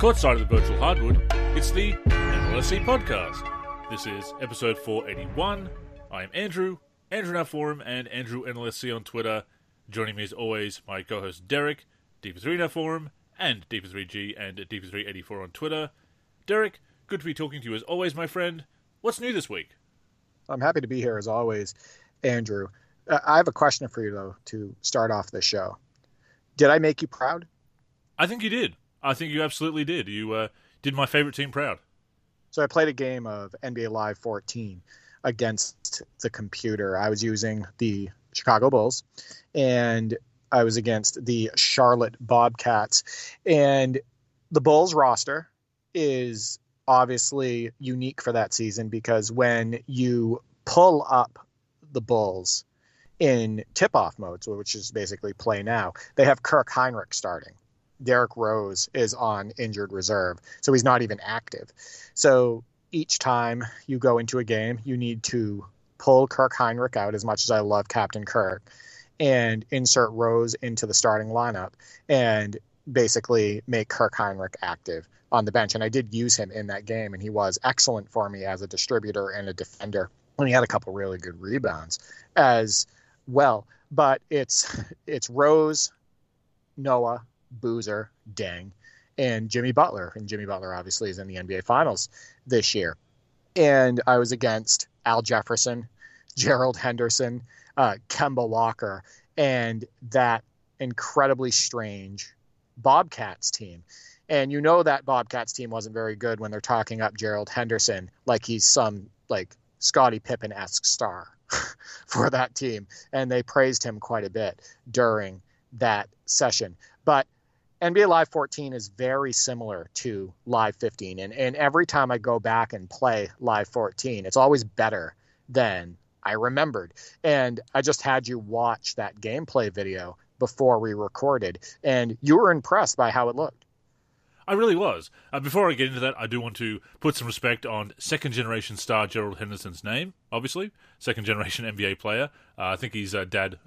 Courtside of the Virtual Hardwood, it's the NLSC podcast. This is episode 481. I am Andrew in our forum, and Andrew NLSC on Twitter. Joining me as always, my co-host Derek, D3 in our forum, and D3G and D384 on Twitter. Derek, good to be talking to you as always, my friend. What's new this week? I'm happy to be here as always, Andrew. I have a question for you, though, to start off the show. Did I make you proud? I think you did. I think you absolutely did. You did my favorite team proud. So I played a game of NBA Live 14 against the computer. I was using the Chicago Bulls, and I was against the Charlotte Bobcats. And the Bulls roster is obviously unique for that season because when you pull up the Bulls in tip-off modes, which is basically play now, they have Kirk Hinrich starting. Derrick Rose is on injured reserve, so he's not even active. So each time you go into a game, you need to pull Kirk Hinrich out, as much as I love Captain Kirk, and insert Rose into the starting lineup and basically make Kirk Hinrich active on the bench. And I did use him in that game, and he was excellent for me as a distributor and a defender. And he had a couple really good rebounds as well. But it's Rose, Noah, Boozer, Deng, and Jimmy Butler. And Jimmy Butler obviously is in the NBA Finals this year. And I was against Al Jefferson, Gerald Henderson, Kemba Walker, and that incredibly strange Bobcats team. And you know that Bobcats team wasn't very good when they're talking up Gerald Henderson like he's some like Scottie Pippen-esque star for that team. And they praised him quite a bit during that session. But NBA Live 14 is very similar to Live 15. And every time I go back and play Live 14, it's always better than I remembered. And I just had you watch that gameplay video before we recorded, and you were impressed by how it looked. I really was. Before I get into that, I do want to put some respect on second-generation star Gerald Henderson's name, obviously. Second-generation NBA player. I think his dad,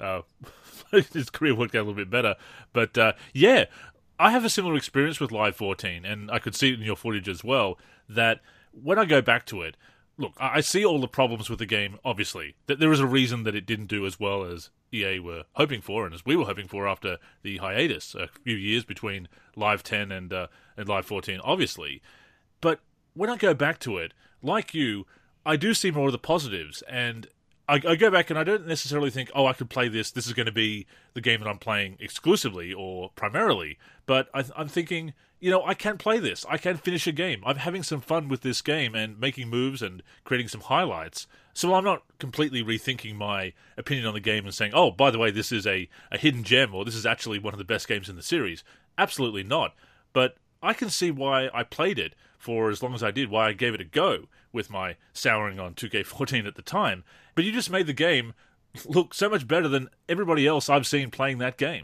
his career worked out a little bit better. But, yeah, I have a similar experience with Live 14, and I could see it in your footage as well, that when I go back to it, look, I see all the problems with the game, obviously. That there is a reason that it didn't do as well as EA were hoping for, and as we were hoping for after the hiatus, a few years between Live 10 and Live 14, obviously. But when I go back to it, like you, I do see more of the positives, and I go back and I don't necessarily think, I could play this is going to be the game that I'm playing exclusively or primarily, but I'm thinking, I can play this. I can finish a game. I'm having some fun with this game and making moves and creating some highlights. So I'm not completely rethinking my opinion on the game and saying, by the way, this is a hidden gem or this is actually one of the best games in the series. Absolutely not. But I can see why I played it for as long as I did, why I gave it a go with my souring on 2K14 at the time. But you just made the game look so much better than everybody else I've seen playing that game.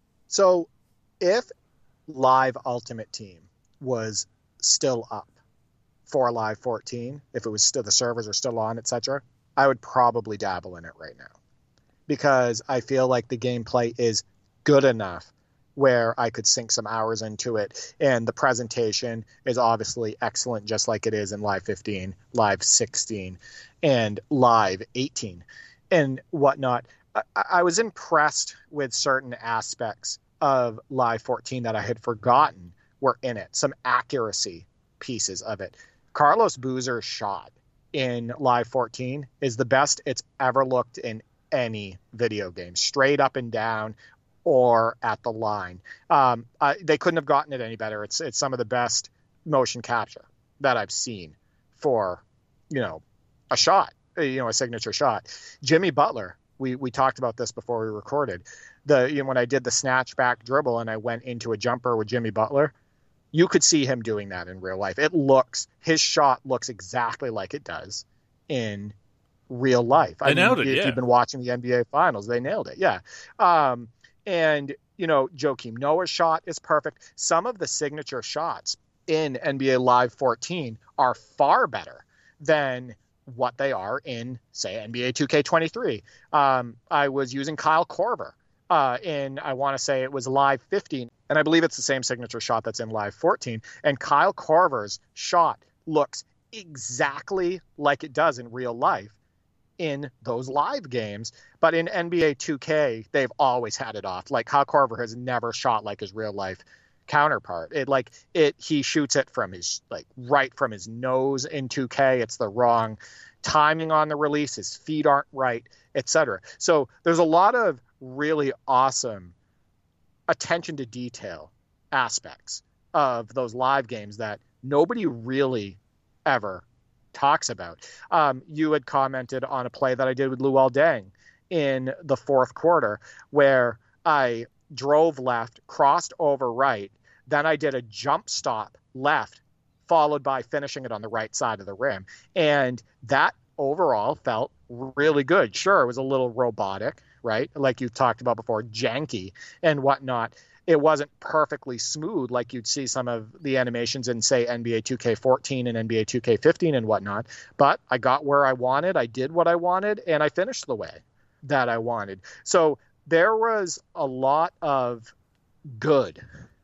So if Live Ultimate Team was still up for Live 14, if it was still, the servers are still on, etc., I would probably dabble in it right now because I feel like the gameplay is good enough where I could sink some hours into it, and the presentation is obviously excellent, just like it is in Live 15, Live 16, and Live 18 and whatnot. I was impressed with certain aspects of Live 14 that I had forgotten were in it, some accuracy pieces of it. Carlos Boozer's shot in Live 14 is the best it's ever looked in any video game, straight up and down or at the line. They couldn't have gotten it any better. It's some of the best motion capture that I've seen for, a shot, a signature shot. Jimmy Butler, we talked about this before we recorded. When I did the snatch back dribble and I went into a jumper with Jimmy Butler, you could see him doing that in real life. His shot looks exactly like it does in real life. Nailed it, if you've been watching the NBA Finals, they nailed it, yeah. And, Joakim Noah's shot is perfect. Some of the signature shots in NBA Live 14 are far better than what they are in, say, NBA 2K23. I was using Kyle Korver in, I want to say it was Live 15. And I believe it's the same signature shot that's in Live 14. And Kyle Korver's shot looks exactly like it does in real life in those live games. But in NBA 2K, they've always had it off. Like, Kyle Korver has never shot like his real life counterpart. He shoots it from his, like, right from his nose in 2K. It's the wrong timing on the release. His feet aren't right, etc. So there's a lot of really awesome attention to detail aspects of those live games that nobody really ever talks about. You had commented on a play that I did with Luol Deng in the fourth quarter where I drove left, crossed over right, then I did a jump stop left, followed by finishing it on the right side of the rim. And that overall felt really good. Sure, it was a little robotic, right? Like you talked about before, janky and whatnot. It wasn't perfectly smooth like you'd see some of the animations in, say, NBA 2K14 and NBA 2K15 and whatnot. But I got where I wanted, I did what I wanted, and I finished the way that I wanted. So there was a lot of good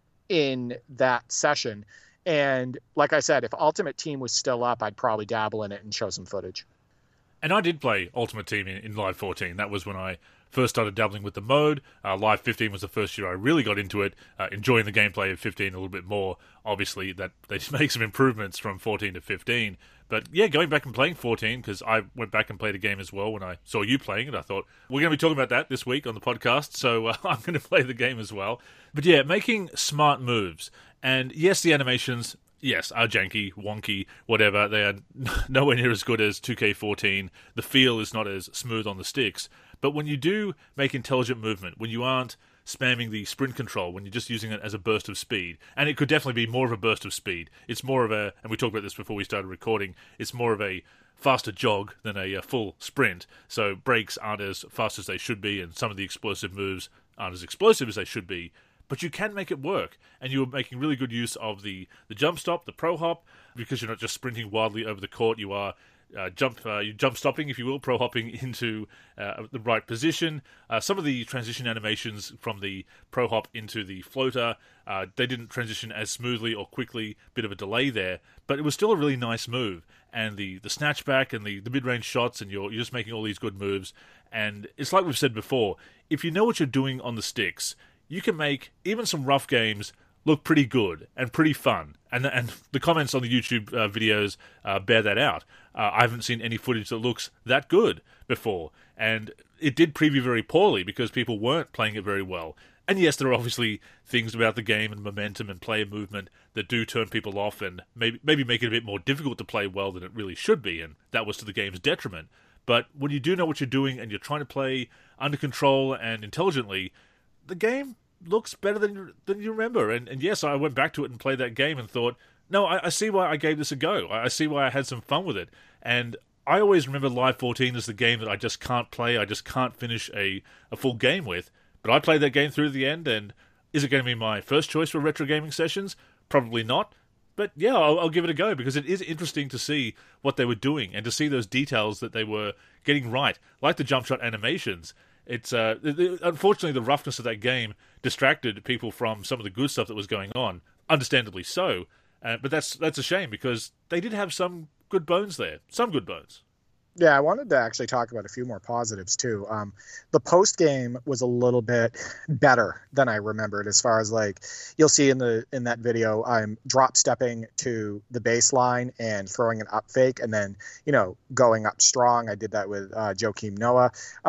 in that session. And like I said, if Ultimate Team was still up, I'd probably dabble in it and show some footage. And I did play Ultimate Team in Live 14. That was when I first started dabbling with the mode. Live 15 was the first year I really got into it, enjoying the gameplay of 15 a little bit more. Obviously, that they make some improvements from 14 to 15. But yeah, going back and playing 14, because I went back and played a game as well when I saw you playing it. I thought, we're going to be talking about that this week on the podcast, so I'm going to play the game as well. But yeah, making smart moves. And yes, the animations, yes, are janky, wonky, whatever. They are nowhere near as good as 2K14. The feel is not as smooth on the sticks. But when you do make intelligent movement, when you aren't spamming the sprint control, when you're just using it as a burst of speed, and it could definitely be more of a burst of speed. It's more of a, and we talked about this before we started recording, it's more of a faster jog than a full sprint. So breaks aren't as fast as they should be, and some of the explosive moves aren't as explosive as they should be. But you can make it work, and you're making really good use of the jump stop, the pro hop, because you're not just sprinting wildly over the court. You are jump stopping, if you will, pro hopping into the right position. Some of the transition animations from the pro hop into the floater, they didn't transition as smoothly or quickly, bit of a delay there, but it was still a really nice move. And the snatchback and the mid-range shots, and you're just making all these good moves. And it's like we've said before, if you know what you're doing on the sticks, you can make even some rough games look pretty good and pretty fun. And the comments on the YouTube videos bear that out. I haven't seen any footage that looks that good before. And it did preview very poorly because people weren't playing it very well. And yes, there are obviously things about the game and momentum and player movement that do turn people off and maybe make it a bit more difficult to play well than it really should be. And that was to the game's detriment. But when you do know what you're doing and you're trying to play under control and intelligently, the game looks better than you remember. And yes, I went back to it and played that game and thought, no, I see why I gave this a go. I see why I had some fun with it. And I always remember Live 14 as the game that I just can't play. I just can't finish a full game with. But I played that game through to the end, and is it going to be my first choice for retro gaming sessions? Probably not. But yeah, I'll give it a go, because it is interesting to see what they were doing and to see those details that they were getting right, like the jump shot animations. It's unfortunately, the roughness of that game distracted people from some of the good stuff that was going on, understandably so. But that's a shame, because they did have some good bones there, some good bones. Yeah, I wanted to actually talk about a few more positives too. The post game was a little bit better than I remembered, as far as, like, you'll see in that video, I'm drop stepping to the baseline and throwing an up fake, and then going up strong. I did that with Joakim Noah.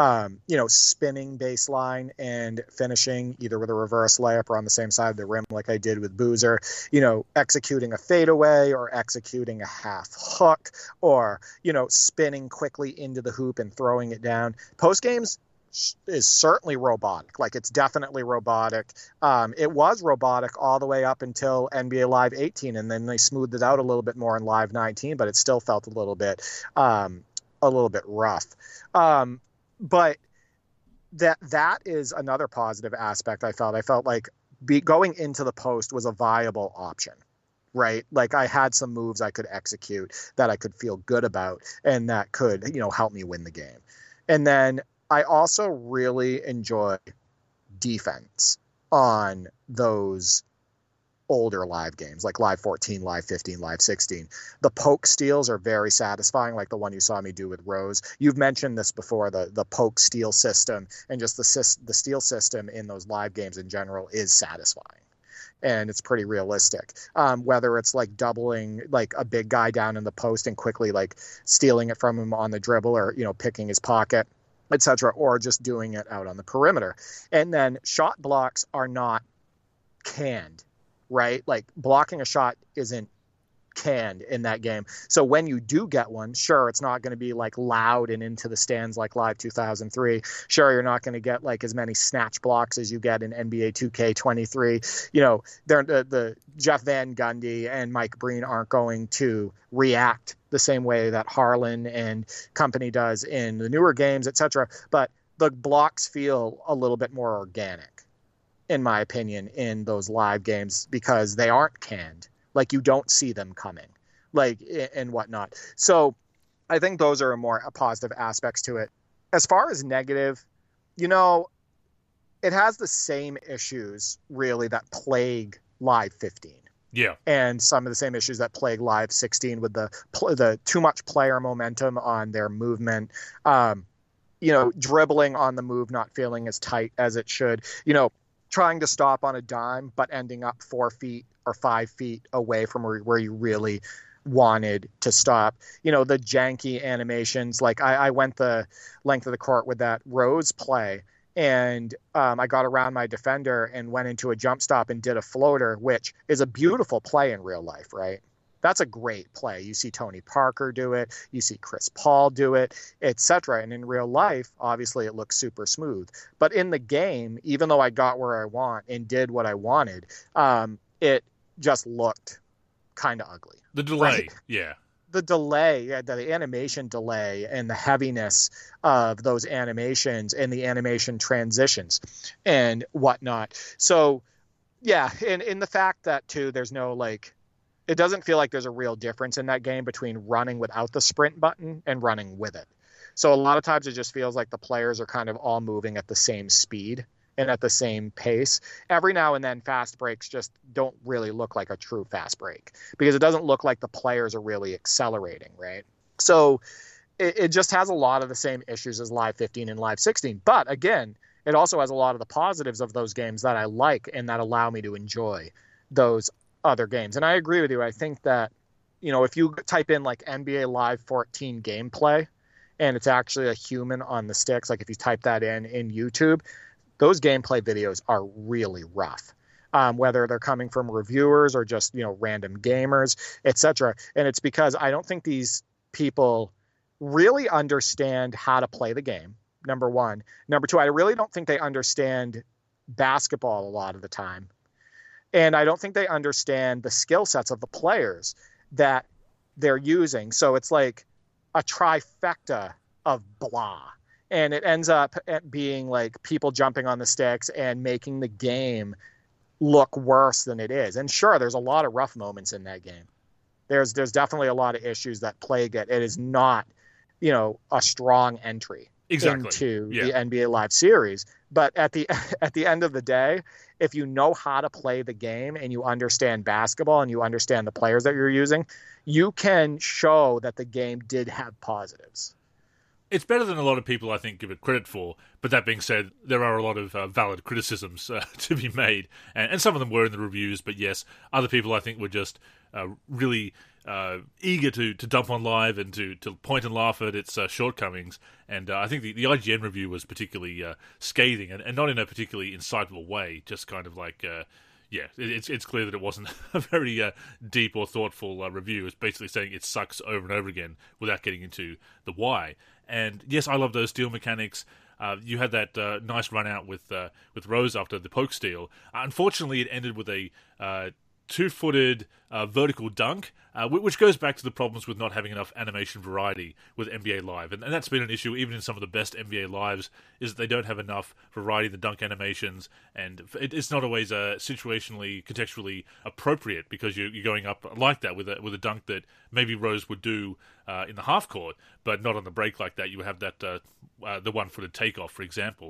Spinning baseline and finishing either with a reverse layup or on the same side of the rim, like I did with Boozer. Executing a fadeaway or executing a half hook, or spinning quickly into the hoop and throwing it down. Post games is certainly robotic. Like, it's definitely robotic. It was robotic all the way up until NBA Live 18, and then they smoothed it out a little bit more in Live 19, but it still felt a little bit rough. But that is another positive aspect. I felt like going into the post was a viable option. Right? Like, I had some moves I could execute that I could feel good about, and that could, help me win the game. And then I also really enjoy defense on those older live games like Live 14, Live 15, Live 16. The poke steals are very satisfying, like the one you saw me do with Rose. You've mentioned this before, the poke steal system, and just the steal system in those live games in general is satisfying. And it's pretty realistic. Whether it's like doubling like a big guy down in the post and quickly like stealing it from him on the dribble, or, you know, picking his pocket, etc., or just doing it out on the perimeter. And then shot blocks are not canned, right? Like blocking a shot isn't canned in that game. So when you do get one, sure, it's not going to be like loud and into the stands like Live 2003. Sure, you're not going to get like as many snatch blocks as you get in NBA 2K23. You know, the Jeff Van Gundy and Mike Breen aren't going to react the same way that Harlan and company does in the newer games, etc. But the blocks feel a little bit more organic, in my opinion, in those live games because they aren't canned. Like you don't see them coming, like, and whatnot. So I think those are more positive aspects to it. As far as negative, you know, it has the same issues really that plague Live 15. Yeah. And some of the same issues that plague Live 16 with the too much player momentum on their movement, you know, dribbling on the move, not feeling as tight as it should, you know, trying to stop on a dime, but ending up 4 feet or 5 feet away from where you really wanted to stop. You know, the janky animations, like I went the length of the court with that Rose play, and I got around my defender and went into a jump stop and did a floater, which is a beautiful play in real life, right? That's a great play. You see Tony Parker do it, you see Chris Paul do it, etc. And in real life, obviously it looks super smooth. But in the game, even though I got where I want and did what I wanted, it just looked kind of ugly. The delay, right? yeah. The delay, the animation delay and the heaviness of those animations and the animation transitions and whatnot. So, yeah, and in the fact that, too, there's no, like, it doesn't feel like there's a real difference in that game between running without the sprint button and running with it. So a lot of times it just feels like the players are kind of all moving at the same speed and at the same pace. Every now and then fast breaks just don't really look like a true fast break because it doesn't look like the players are really accelerating, right? So it just has a lot of the same issues as Live 15 and Live 16. But again, it also has a lot of the positives of those games that I like and that allow me to enjoy those other games. And I agree with you. I think that, you know, if you type in like NBA Live 14 gameplay and it's actually a human on the sticks, like if you type that in YouTube, those gameplay videos are really rough, whether they're coming from reviewers or just, you know, random gamers, etc. And it's because I don't think these people really understand how to play the game, number one. Number two, I really don't think they understand basketball a lot of the time. And I don't think they understand the skill sets of the players that they're using. So it's like a trifecta of blah. And it ends up being like people jumping on the sticks and making the game look worse than it is. And sure, there's a lot of rough moments in that game. There's definitely a lot of issues that plague it. It is not, you know, a strong entry into the NBA Live series. But at the end of the day, if you know how to play the game and you understand basketball and you understand the players that you're using, you can show that the game did have positives. It's better than a lot of people, I think, give it credit for. But that being said, there are a lot of valid criticisms to be made. And some of them were in the reviews. But yes, other people, I think, were just really eager to dump on Live and to point and laugh at its shortcomings. And I think the IGN review was particularly scathing and not in a particularly insightful way. Just kind of like... it's clear that it wasn't a very deep or thoughtful review. It's basically saying it sucks over and over again without getting into the why. And yes, I love those steal mechanics. You had that nice run out with Rose after the poke steal. Unfortunately, it ended with a two-footed vertical dunk, which goes back to the problems with not having enough animation variety with NBA Live. And that's been an issue even in some of the best NBA Lives, is that they don't have enough variety in the dunk animations, and it's not always situationally, contextually appropriate because you're going up like that with a dunk that maybe Rose would do in the half court, but not on the break like that. You would have that the one-footed takeoff, for example.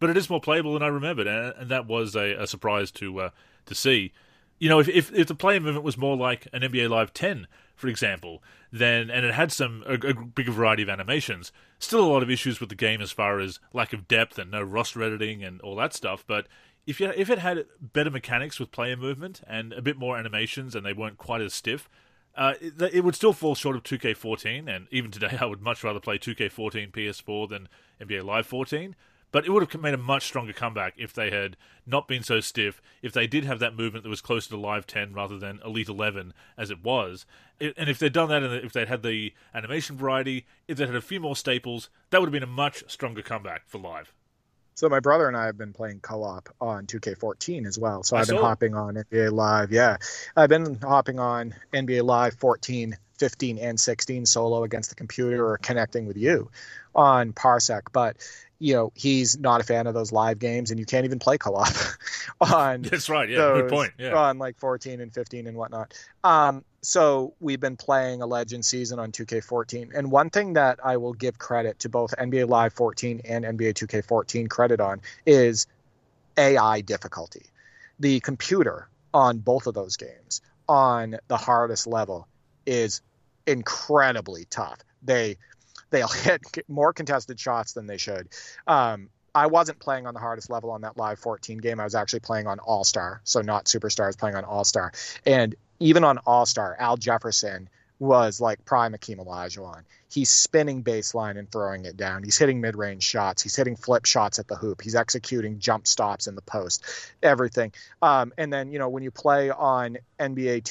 but it is more playable than I remembered, and that was a surprise to see. You know, if the player movement was more like an NBA Live 10, for example, then and it had a bigger variety of animations, still a lot of issues with the game as far as lack of depth and no roster editing and all that stuff. But if it had better mechanics with player movement and a bit more animations, and they weren't quite as stiff, it would still fall short of 2K14. And even today, I would much rather play 2K14 PS4 than NBA Live 14. But it would have made a much stronger comeback if they had not been so stiff, if they did have that movement that was closer to Live 10 rather than Elite 11 as it was. And if they'd done that, and if they'd had the animation variety, if they had a few more staples, that would have been a much stronger comeback for Live. So my brother and I have been playing co-op on 2K14 as well. So I've been hopping on NBA Live. Yeah, I've been hopping on NBA Live 14, 15, and 16 solo against the computer or connecting with you on Parsec. But you know, he's not a fan of those live games, and you can't even play co-op on. That's right. Yeah, good point. Yeah, on like 14 and 15 and whatnot. So we've been playing a Legend season on 2K14, and one thing that I will give credit to both NBA Live 14 and NBA 2K14 credit on is AI difficulty. The computer on both of those games on the hardest level is incredibly tough. They'll hit more contested shots than they should. I wasn't playing on the hardest level on that Live 14 game. I was actually playing on All-Star, so not Superstar. I was playing on All-Star. And even on All-Star, Al Jefferson was like prime Akeem Olajuwon. He's spinning baseline and throwing it down. He's hitting mid-range shots. He's hitting flip shots at the hoop. He's executing jump stops in the post, everything. And then, you know, when you play on NBA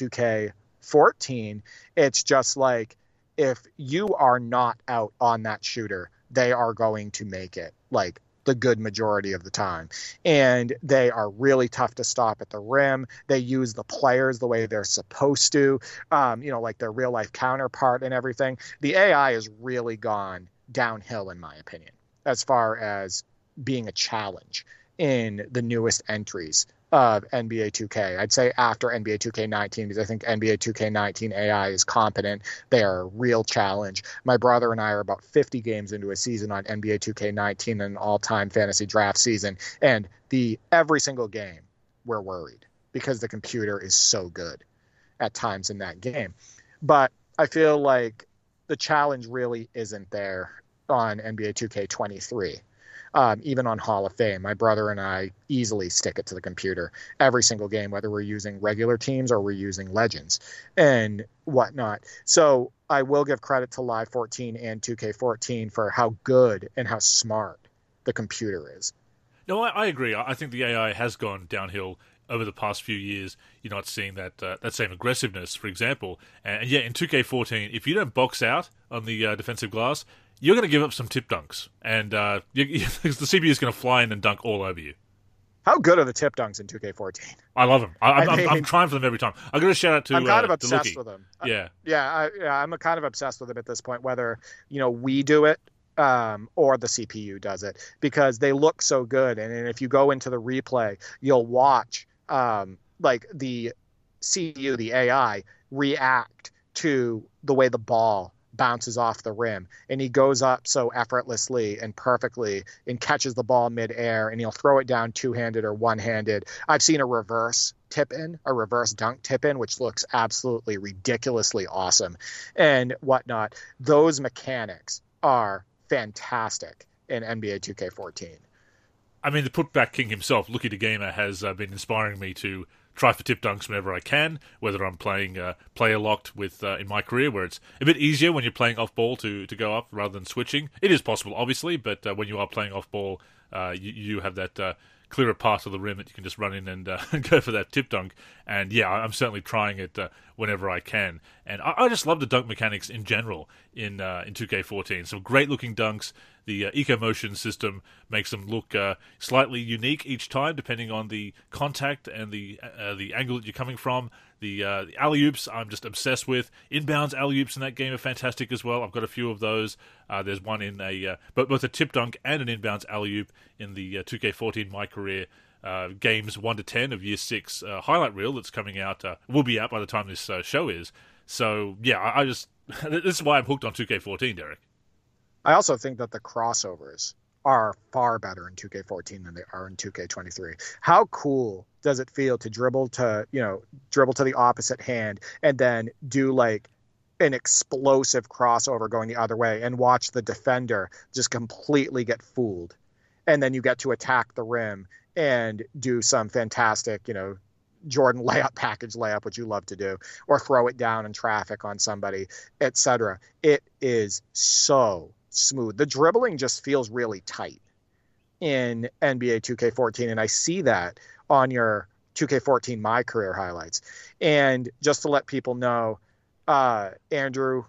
2K14, it's just like, if you are not out on that shooter, they are going to make it, like the good majority of the time. And they are really tough to stop at the rim. They use the players the way they're supposed to, you know, like their real life counterpart and everything. The AI has really gone downhill, in my opinion, as far as being a challenge in the newest entries of NBA 2K. I'd say after NBA 2K19, because I think NBA 2K19 AI is competent. They are a real challenge. My brother and I are about 50 games into a season on NBA 2K19, an all-time fantasy draft season, and every single game we're worried because the computer is so good at times in that game. But I feel like the challenge really isn't there on NBA 2K23. Even on Hall of Fame, my brother and I easily stick it to the computer every single game, whether we're using regular teams or we're using Legends and whatnot. So I will give credit to Live 14 and 2K14 for how good and how smart the computer is. No, I agree. I think the AI has gone downhill over the past few years. You're not seeing that same aggressiveness, for example. And yeah, in 2K14, if you don't box out on the defensive glass, you're going to give up some tip dunks, and the CPU is going to fly in and dunk all over you. How good are the tip dunks in 2K14? I love them. I'm trying for them every time. I'm going to shout out to I'm kind of obsessed with them. Yeah. I'm kind of obsessed with them at this point, whether, you know, we do it or the CPU does it, because they look so good. And if you go into the replay, you'll watch like the CPU, the AI, react to the way the ball bounces off the rim, and he goes up so effortlessly and perfectly and catches the ball midair, and he'll throw it down two-handed or one-handed. I've seen a reverse dunk tip in, which looks absolutely ridiculously awesome and whatnot. Those mechanics are fantastic in NBA 2K14. I mean, the putback king himself, Lucky the Gamer, has been inspiring me to try for tip dunks whenever I can, whether I'm playing player locked with in my career, where it's a bit easier when you're playing off ball to go up rather than switching. It is possible, obviously, but when you are playing off ball, you have that clearer path of the rim that you can just run in and go for that tip dunk. And yeah, I'm certainly trying it whenever I can. And I just love the dunk mechanics in general in 2K14. Some great looking dunks. The eco-motion system makes them look slightly unique each time, depending on the contact and the angle that you're coming from. The alley-oops I'm just obsessed with. Inbounds alley-oops in that game are fantastic as well. I've got a few of those. There's one in both a tip dunk and an inbounds alley-oop in the 2K14 My Career games 1 to 10 of Year 6 highlight reel that's coming out. Will be out by the time this show is. So yeah, I just this is why I'm hooked on 2K14, Derek. I also think that the crossovers are far better in 2K14 than they are in 2K23. How cool does it feel to dribble to the opposite hand and then do like an explosive crossover going the other way and watch the defender just completely get fooled. And then you get to attack the rim and do some fantastic, Jordan package layup, which you love to do, or throw it down in traffic on somebody, etc. It is so smooth. The dribbling just feels really tight in NBA 2K14, and I see that on your 2K14 My Career highlights. And just to let people know, Andrew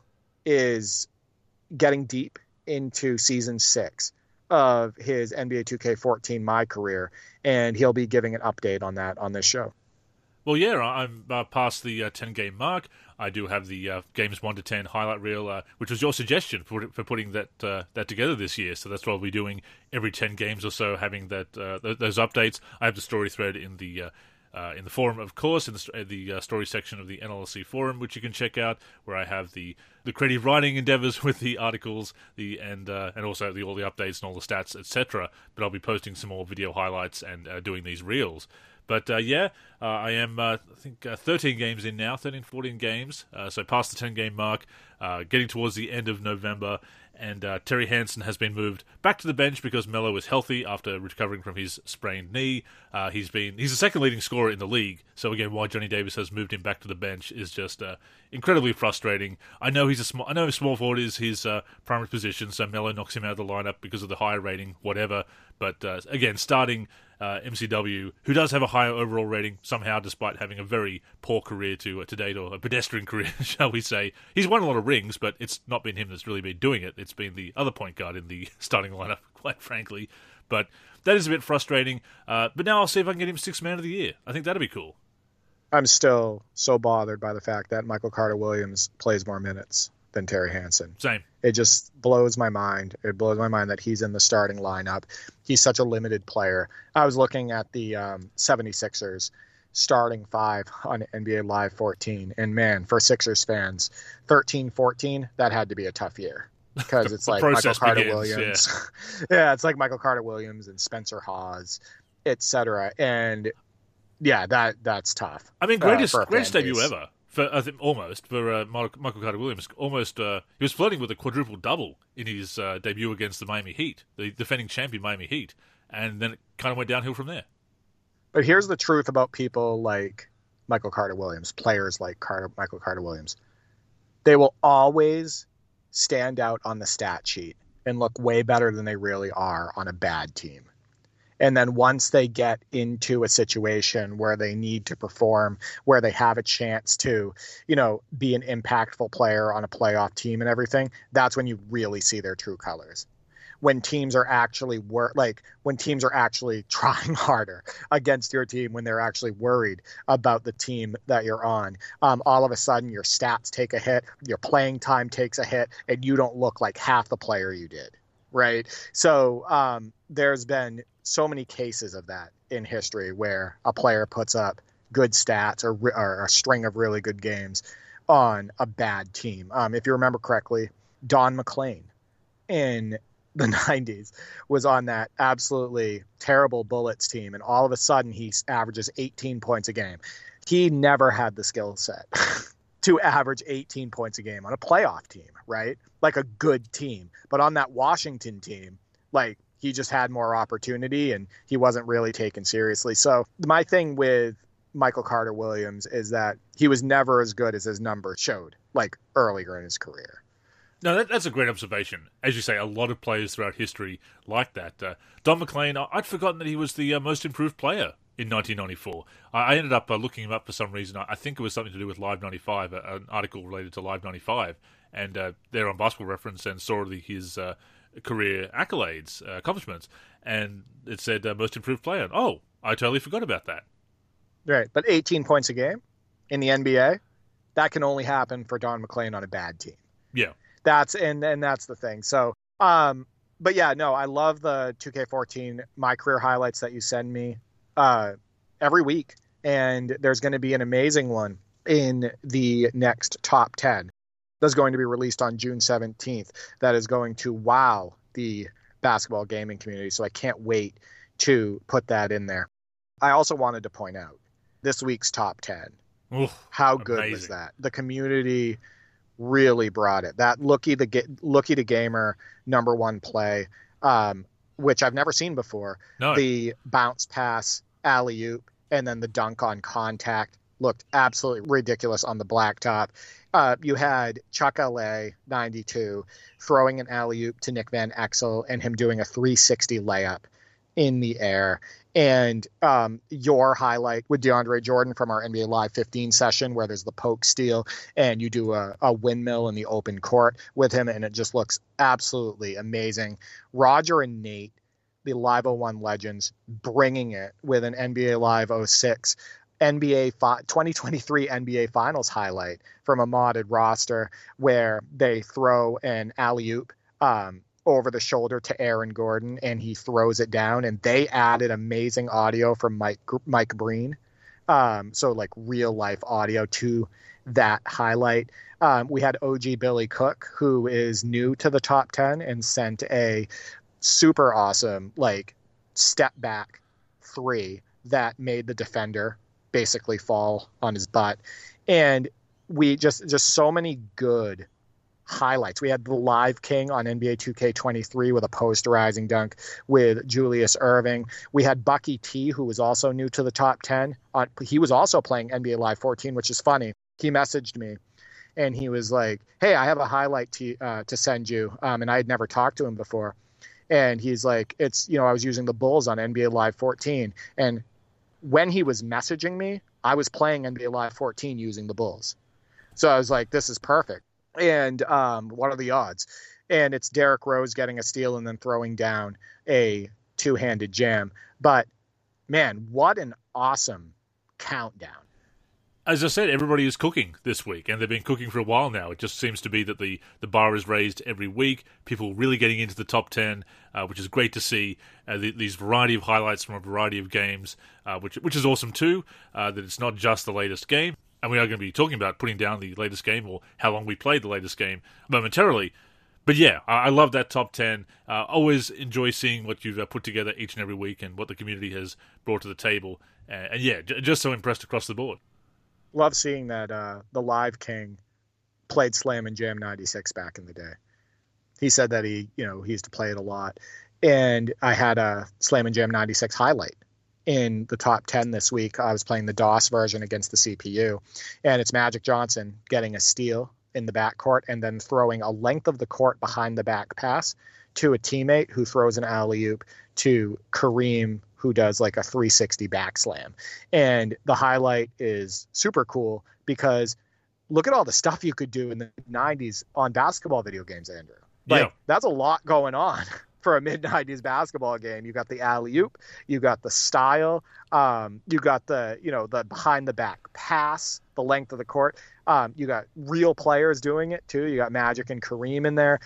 is getting deep into season 6 of his NBA 2K14 My Career, and he'll be giving an update on that on this show. Well, yeah, I'm past the 10-game mark. I do have the games 1 to 10 highlight reel, which was your suggestion for putting that together this year. So that's what I'll be doing every 10 games or so, having those updates. I have the story thread in the forum, of course, in the story section of the NLC forum, which you can check out, where I have the creative writing endeavors with the articles, and also all the updates and all the stats, etc. But I'll be posting some more video highlights and doing these reels. But I am, I think, 13 games in now, 13, 14 games, so past the 10-game mark, getting towards the end of November, and Terry Hansen has been moved back to the bench because Melo is healthy after recovering from his sprained knee. He's the second leading scorer in the league, so again, why Johnny Davis has moved him back to the bench is just incredibly frustrating. I know small forward is his primary position, so Melo knocks him out of the lineup because of the higher rating, whatever. But again, starting MCW, who does have a higher overall rating somehow, despite having a very poor career to date, or a pedestrian career, shall we say. He's won a lot of rings, but it's not been him that's really been doing it. It's been the other point guard in the starting lineup, quite frankly. But that is a bit frustrating. But now I'll see if I can get him 6th man of the year. I think that'd be cool. I'm still so bothered by the fact that Michael Carter-Williams plays more minutes than Terry Hansen. Same. It just blows my mind. It blows my mind that he's in the starting lineup. He's such a limited player. I was looking at the 76ers starting 5 on NBA Live 14, and man, for Sixers fans, 13-14, that had to be a tough year. Because it's like Michael Carter-Williams. Yeah, it's like Michael Carter-Williams and Spencer Hawes, etc. And yeah, that's tough. I mean, greatest debut ever. I think almost for Michael Carter-Williams. Almost, he was flirting with a quadruple double in his debut against the Miami Heat, the defending champion Miami Heat, and then it kind of went downhill from there. But here's the truth about people like Michael Carter-Williams, players like Michael Carter-Williams. They will always stand out on the stat sheet and look way better than they really are on a bad team. And then once they get into a situation where they need to perform, where they have a chance to, be an impactful player on a playoff team and everything, that's when you really see their true colors. When teams are actually trying harder against your team, when they're actually worried about the team that you're on, all of a sudden your stats take a hit, your playing time takes a hit, and you don't look like half the player you did. Right. So there's been so many cases of that in history where a player puts up good stats or a string of really good games on a bad team. If you remember correctly, Don McClain in the 90s was on that absolutely terrible Bullets team, and all of a sudden he averages 18 points a game. He never had the skill set to average 18 points a game on a playoff team, right? Like a good team. But on that Washington team, like, he just had more opportunity and he wasn't really taken seriously. So my thing with Michael Carter-Williams is that he was never as good as his numbers showed, like, earlier in his career. No, that's a great observation. As you say, a lot of players throughout history like that. Don McClain, I'd forgotten that he was the most improved player in 1994. I ended up looking him up for some reason. I think it was something to do with Live 95, an article related to Live 95, and they're on Basketball Reference and saw his career accolades, accomplishments, and it said most improved player. Oh, I totally forgot about that. Right, but 18 points a game in the NBA, that can only happen for Don McClain on a bad team. Yeah. That's the thing. So, but yeah, no, I love the 2K14 My Career highlights that you send me every week, and there's going to be an amazing one in the next top 10 that's going to be released on June 17th. That is going to wow the basketball gaming community. So I can't wait to put that in there. I also wanted to point out this week's top 10. Oof, How good amazing. was that? The community really brought it. That Lookie the Gamer #1 play, which I've never seen before. No. The bounce pass, alley-oop, and then the dunk on contact looked absolutely ridiculous on the blacktop. You had Chuck LA 92 throwing an alley-oop to Nick Van Exel and him doing a 360 layup in the air. And your highlight with DeAndre Jordan from our NBA Live 15 session, where there's the poke steal and you do a windmill in the open court with him, and it just looks absolutely amazing. Roger and Nate, the Live 01 legends, bringing it with an NBA Live 06 2023 NBA Finals highlight from a modded roster where they throw an alley-oop over the shoulder to Aaron Gordon, and he throws it down, and they added amazing audio from Mike Breen. So like real life audio to that highlight. We had OG Billy Cook, who is new to the top 10 and sent a super awesome, like step back 3 that made the defender basically fall on his butt. And we just so many good highlights. We had the Live King on NBA 2K23 with a posterizing dunk with Julius Irving. We had Bucky T, who was also new to the top 10. He was also playing NBA Live 14, which is funny. He messaged me and he was like, hey, I have a highlight to send you. And I had never talked to him before. And he's like, I was using the Bulls on NBA Live 14. And when he was messaging me, I was playing NBA Live 14 using the Bulls. So I was like, this is perfect. And what are the odds? And it's Derrick Rose getting a steal and then throwing down a two-handed jam. But, man, what an awesome countdown. As I said, everybody is cooking this week, and they've been cooking for a while now. It just seems to be that the bar is raised every week. People really getting into the top 10, which is great to see. These variety of highlights from a variety of games, which is awesome too, that it's not just the latest game. And we are going to be talking about putting down the latest game or how long we played the latest game momentarily. But yeah, I love that top 10. Always enjoy seeing what you've put together each and every week and what the community has brought to the table. And yeah, just so impressed across the board. Love seeing that the Live King played Slam and Jam 96 back in the day. He said that he used to play it a lot. And I had a Slam and Jam 96 highlight in the top 10 this week. I was playing the DOS version against the CPU. And it's Magic Johnson getting a steal in the backcourt and then throwing a length of the court behind the back pass to a teammate who throws an alley-oop to Kareem, who does like a 360 back slam. And the highlight is super cool because look at all the stuff you could do in the 90s on basketball video games, Andrew. That's a lot going on for a mid-90s basketball game. You got the alley-oop, you got the style, you got the behind the back pass, the length of the court. You got real players doing it too. You got Magic and Kareem in there.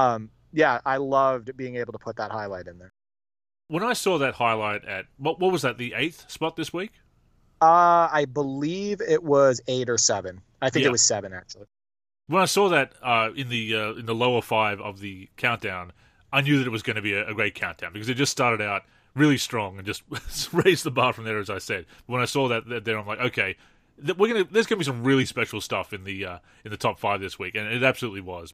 I loved being able to put that highlight in there. When I saw that highlight at, what was that, the 8th spot this week? I believe it was 8 or 7. I think it was 7, actually. When I saw that in the lower 5 of the countdown, I knew that it was going to be a great countdown because it just started out really strong and just raised the bar from there, as I said. When I saw that there, I'm like, okay, there's going to be some really special stuff in the top 5 this week, and it absolutely was.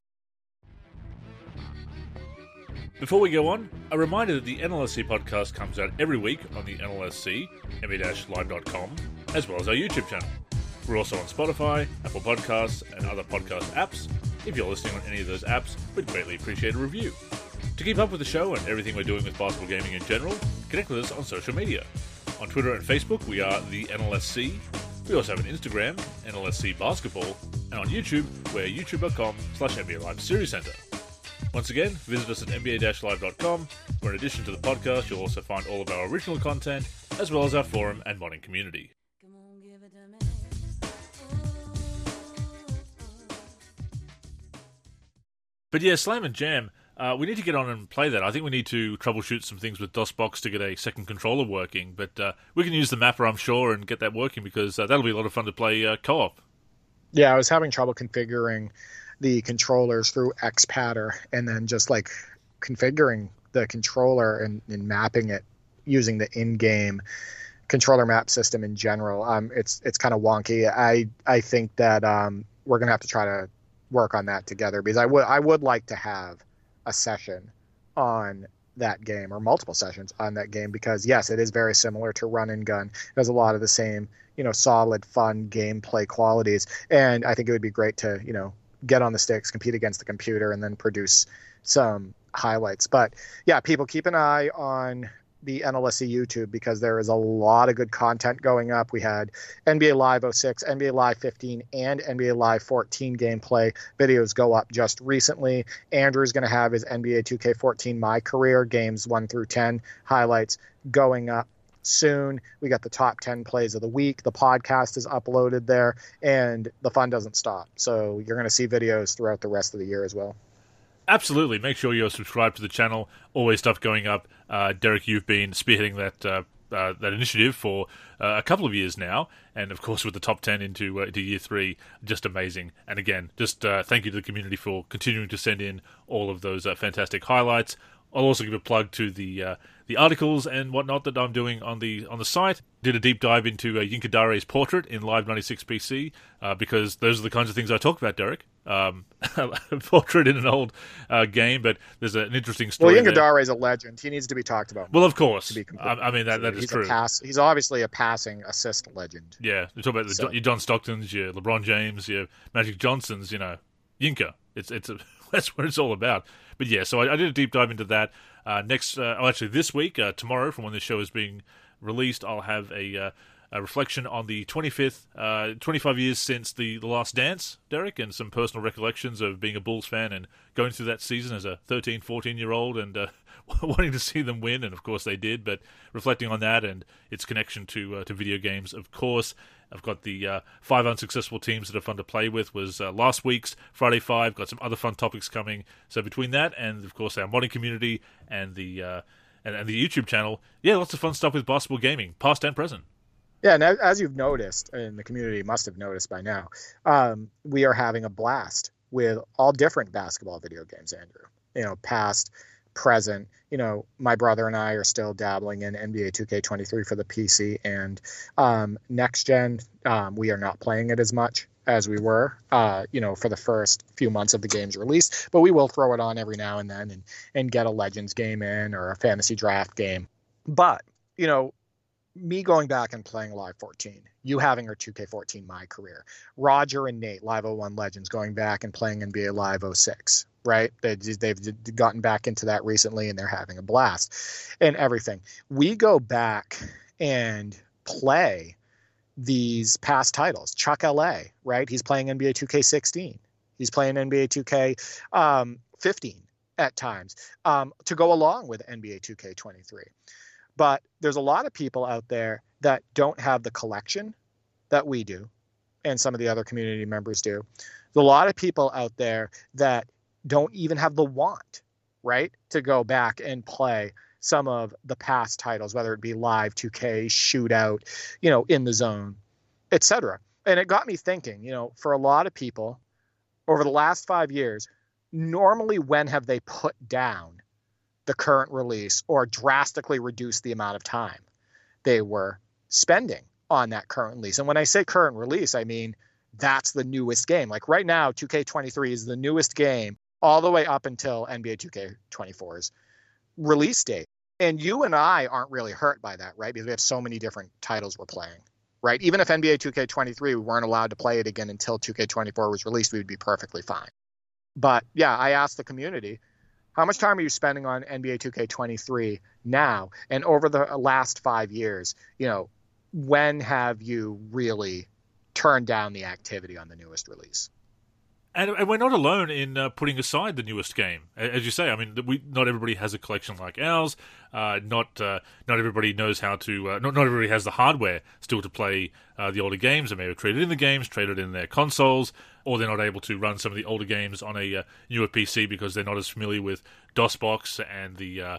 Before we go on, a reminder that the NLSC podcast comes out every week on the NLSC, NBA-live.com, as well as our YouTube channel. We're also on Spotify, Apple Podcasts, and other podcast apps. If you're listening on any of those apps, we'd greatly appreciate a review. To keep up with the show and everything we're doing with basketball gaming in general, connect with us on social media. On Twitter and Facebook, we are the NLSC. We also have an Instagram, NLSC Basketball, and on YouTube, we're youtube.com/NBA Live Series Center. Once again, visit us at nba-live.com, where in addition to the podcast, you'll also find all of our original content, as well as our forum and modding community. But yeah, Slam and Jam, we need to get on and play that. I think we need to troubleshoot some things with DOSBox to get a second controller working, but we can use the mapper, I'm sure, and get that working because that'll be a lot of fun to play co-op. Yeah, I was having trouble configuring the controllers through XPatter and then just like configuring the controller and mapping it using the in-game controller map system in general, it's kind of wonky. I think that we're gonna have to try to work on that together, because I would like to have a session on that game, or multiple sessions on that game, because yes, it is very similar to Run and Gun. It has a lot of the same, solid, fun gameplay qualities, and I think it would be great to, get on the sticks, compete against the computer, and then produce some highlights. But yeah, people keep an eye on the NLSC YouTube, because there is a lot of good content going up. We had NBA Live 06, NBA Live 15, and NBA Live 14 gameplay videos go up just recently. Andrew's going to have his NBA 2K14 My Career games 1 through 10 highlights going up soon. We got the top 10 plays of the week. The podcast is uploaded there, and the fun doesn't stop. So you're going to see videos throughout the rest of the year as well. Absolutely. Make sure you're subscribed to the channel. Always stuff going up. Derek, you've been spearheading that initiative for a couple of years now, and of course with the top 10 into year 3, just amazing. And again, just thank you to the community for continuing to send in all of those fantastic highlights. I'll also give a plug to the articles and whatnot that I'm doing on the site. Did a deep dive into Yinka Dare's portrait in Live 96 PC, because those are the kinds of things I talk about, Derek. A portrait in an old game, but there's an interesting story. Well, Yinka Dare is a legend. He needs to be talked about. Well, of course. I mean, that is true. He's obviously a passing assist legend. Yeah, you talk about your John Stocktons, your LeBron James, your Magic Johnsons, Yinka. That's what it's all about. But yeah, so I did a deep dive into that. This week, tomorrow, from when this show is being released, I'll have a reflection on the 25 years since the Last Dance, Derek, and some personal recollections of being a Bulls fan and going through that season as a 13, 14-year-old and wanting to see them win, and of course they did, but reflecting on that and its connection to video games, of course. I've got the 5 unsuccessful teams that are fun to play with, was last week's Friday 5. Got some other fun topics coming. So between that and, of course, our modding community and the YouTube channel, yeah, lots of fun stuff with basketball gaming, past and present. Yeah, and as you've noticed, and the community must have noticed by now, we are having a blast with all different basketball video games, Andrew. Past, present. My brother and I are still dabbling in NBA 2K23 for the PC, and next gen, we are not playing it as much as we were, for the first few months of the game's release, but we will throw it on every now and then and get a Legends game in, or a fantasy draft game. But, me going back and playing Live 14, you having our 2K14 My Career, Roger and Nate, Live 01 Legends, going back and playing NBA Live 06, right? They've gotten back into that recently, and they're having a blast and everything. We go back and play these past titles. Chuck LA, right? He's playing NBA 2K16. He's playing NBA 2K15 at times, to go along with NBA 2K23. But there's a lot of people out there that don't have the collection that we do, and some of the other community members do. There's a lot of people out there that don't even have the want, right, to go back and play some of the past titles, whether it be Live 2K, Shootout, In the Zone, etc. And it got me thinking, for a lot of people over the last 5 years, normally when have they put down the current release or drastically reduced the amount of time they were spending on that current release? And when I say current release, I mean that's the newest game. Like right now, 2K23 is the newest game all the way up until NBA 2K24's release date. And you and I aren't really hurt by that, right? Because we have so many different titles we're playing, right? Even if NBA 2K23, we weren't allowed to play it again until 2K24 was released, we would be perfectly fine. But yeah, I asked the community, how much time are you spending on NBA 2K23 now? And over the last 5 years, when have you really turned down the activity on the newest release? And we're not alone in putting aside the newest game, as you say. I mean, not everybody has a collection like ours. Not everybody knows how to. Not everybody has the hardware still to play the older games. They may have traded in the games, traded in their consoles, or they're not able to run some of the older games on a newer PC because they're not as familiar with DOSBox and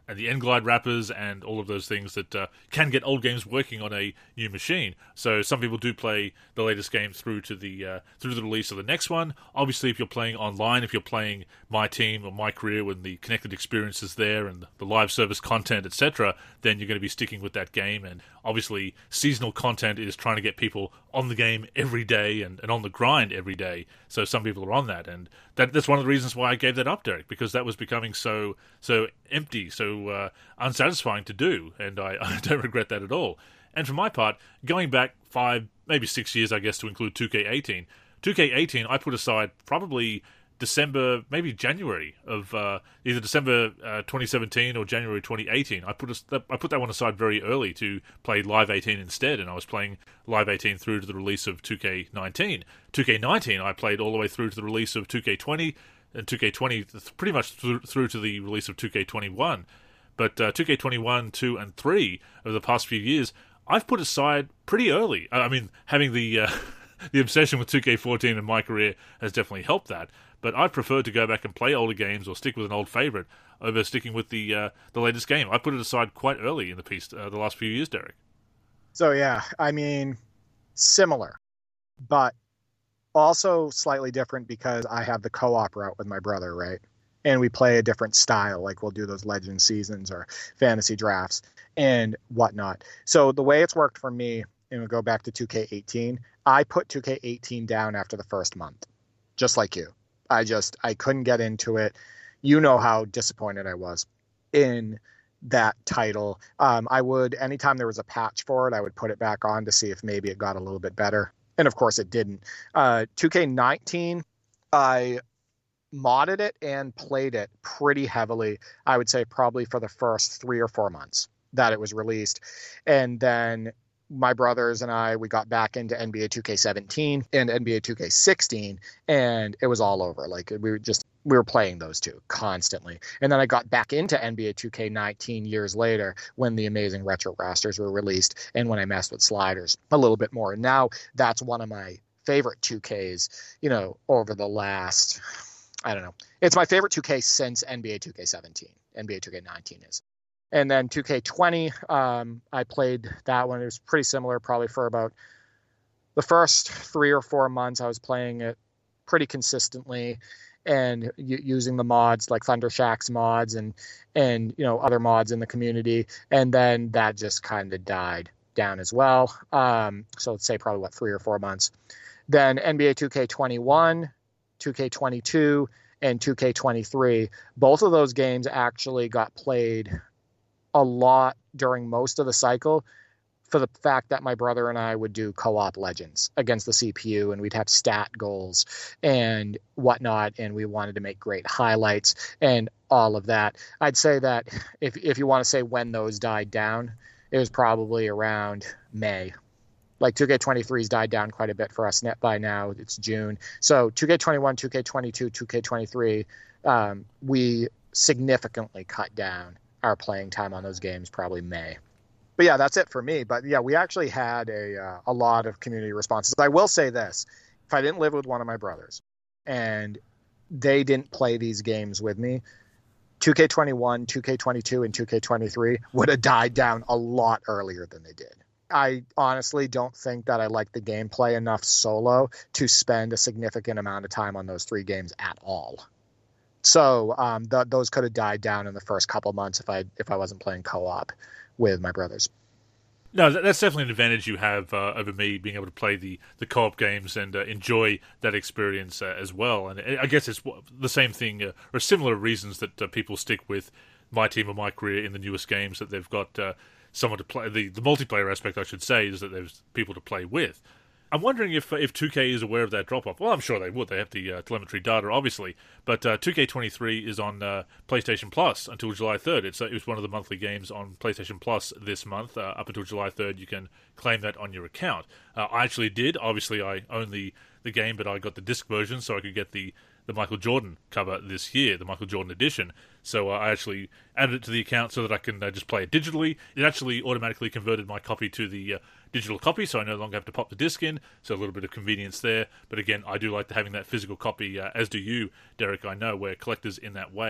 and the N-Glide wrappers and all of those things that can get old games working on a new machine. So some people do play the latest game through to the release of the next one. Obviously, if you're playing online, if you're playing My Team or My Career when the connected experience is there and the live service content, etc., then you're going to be sticking with that game. And obviously, seasonal content is trying to get people on the game every day and on the grind every day. So some people are on that, and that's one of the reasons why I gave that up, Derek, because that was becoming so empty, so unsatisfying to do, and I don't regret that at all. And for my part, going back 5, maybe 6 years, I guess, to include 2K18, 2K18 I put aside probably December, maybe January of either December 2017 or January 2018. I put that one aside very early to play Live 18 instead, and I was playing Live 18 through to the release of 2K19. 2K19 I played all the way through to the release of 2K20, and 2K20 pretty much through to the release of 2K21. But 2K21, 2, and 3 over the past few years, I've put aside pretty early. I mean, having the the obsession with 2K14 and My Career has definitely helped that. But I prefer to go back and play older games or stick with an old favorite over sticking with the latest game. I put it aside quite early in the piece the last few years, Derek. So yeah, I mean, similar, but also slightly different because I have the co-op route with my brother, right? And we play a different style, like we'll do those legend seasons or fantasy drafts and whatnot. So the way it's worked for me, and we'll go back to 2K18, I put 2K18 down after the first month, just like you. I couldn't get into it. You know how disappointed I was in that title. I would, anytime there was a patch for it, I would put it back on to see if maybe it got a little bit better. And of course it didn't. 2K19, I modded it and played it pretty heavily. I would say probably for the first 3 or 4 months that it was released. And then my brothers and I, we got back into NBA 2K17 and NBA 2K16, and it was all over. Like we were playing those two constantly. And then I got back into NBA 2K19 years later when the amazing retro rosters were released and when I messed with sliders a little bit more. And now that's one of my favorite 2Ks, over the last, I don't know. It's my favorite 2K since NBA 2K17. NBA 2K19 is. And then 2K20, I played that one. It was pretty similar, probably for about the first 3 or 4 months. I was playing it pretty consistently and using the mods like Thundershack's mods and other mods in the community. And then that just kind of died down as well. So let's say probably 3 or 4 months. Then NBA 2K21, 2K22, and 2K23. Both of those games actually got played a lot during most of the cycle for the fact that my brother and I would do co-op legends against the CPU, and we'd have stat goals and whatnot, and we wanted to make great highlights and all of that. I'd say that if you want to say when those died down, it was probably around May. Like 2K23's died down quite a bit for us by now. It's June. So 2K21, 2K22, 2K23, we significantly cut down our playing time on those games, probably May. But yeah, that's it for me. But yeah, we actually had a lot of community responses. I will say this. If I didn't live with one of my brothers and they didn't play these games with me, 2K21, 2K22, and 2K23 would have died down a lot earlier than they did. I honestly don't think that I like the gameplay enough solo to spend a significant amount of time on those 3 games at all. So those could have died down in the first couple months if I wasn't playing co-op with my brothers. No, that's definitely an advantage you have over me, being able to play the co-op games and enjoy that experience as well. And I guess it's the same thing, or similar reasons that people stick with My Team or My Career in the newest games, that they've got someone to play. The multiplayer aspect, I should say, is that there's people to play with. I'm wondering if 2K is aware of that drop-off. Well, I'm sure they would. They have the telemetry data, obviously. But 2K23 is on PlayStation Plus until July 3rd. It was one of the monthly games on PlayStation Plus this month. Up until July 3rd, you can claim that on your account. I actually did. Obviously, I own the game, but I got the disc version so I could get the Michael Jordan cover this year, the Michael Jordan edition. So I actually added it to the account so that I can just play it digitally. It actually automatically converted my copy to the digital copy, so I no longer have to pop the disc in, so a little bit of convenience there. But again, I do like having that physical copy, as do you, Derek, I know. We're collectors in that way.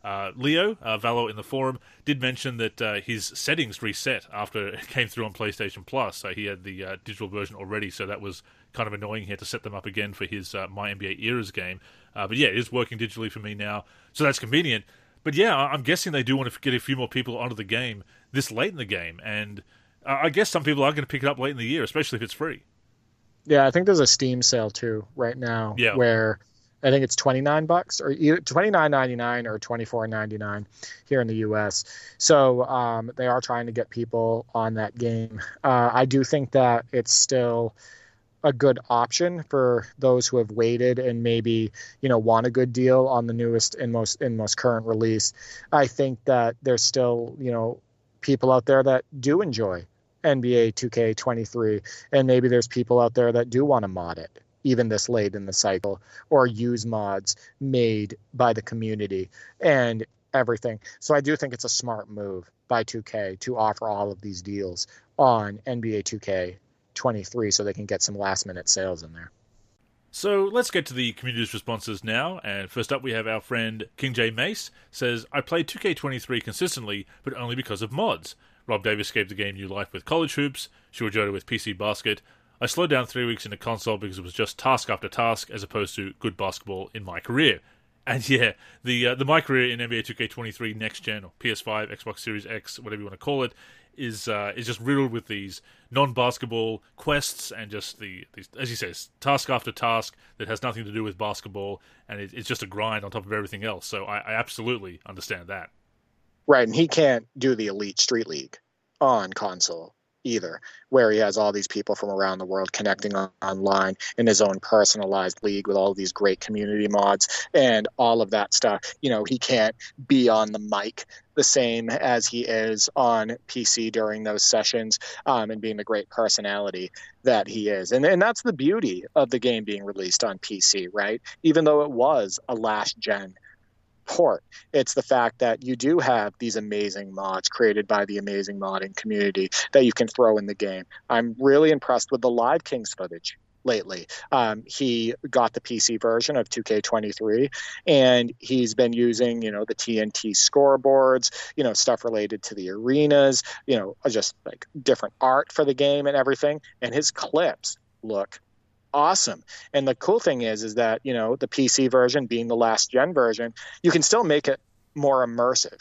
Leo, Valo in the forum, did mention that his settings reset after it came through on PlayStation Plus. So he had the digital version already, so that was kind of annoying. He had to set them up again for his My NBA Eras game. But yeah, it is working digitally for me now, so that's convenient. But yeah, I'm guessing they do want to get a few more people onto the game this late in the game, and I guess some people are going to pick it up late in the year, especially if it's free. Yeah, I think there's a Steam sale too right now, where I think it's $29 or $29.99 or $24.99 here in the U.S. So they are trying to get people on that game. I do think that it's still a good option for those who have waited and maybe, want a good deal on the newest and most current release. I think that there's still, people out there that do enjoy NBA 2K23, and maybe there's people out there that do want to mod it even this late in the cycle, or use mods made by the community and everything. So I do think it's a smart move by 2K to offer all of these deals on NBA 2K23 so they can get some last minute sales in there. So let's get to the community's responses now, and first up we have our friend King J Mace says, I played 2K23 consistently, but only because of mods. Rob Davis gave the game new life with college hoops, Shua Jota with PC Basket. I slowed down 3 weeks into console because it was just task after task as opposed to good basketball in my career. And yeah, the my career in NBA 2K23 Next Gen, or PS5, Xbox Series X, whatever you want to call it, is just riddled with these non-basketball quests and just these, as you say, task after task that has nothing to do with basketball, and it's just a grind on top of everything else. So I absolutely understand that. Right, and he can't do the Elite Street League on console either, where he has all these people from around the world connecting online in his own personalized league with all these great community mods and all of that stuff. He can't be on the mic the same as he is on PC during those sessions, and being the great personality that he is. And that's the beauty of the game being released on PC, right? Even though it was a last-gen port, it's the fact that you do have these amazing mods created by the amazing modding community that you can throw in the game. I'm really impressed with the Live Kings footage lately. He got the PC version of 2K23, and he's been using, the TNT scoreboards, stuff related to the arenas, just like different art for the game and everything. And his clips look awesome. And the cool thing is that, the PC version being the last gen version, you can still make it more immersive,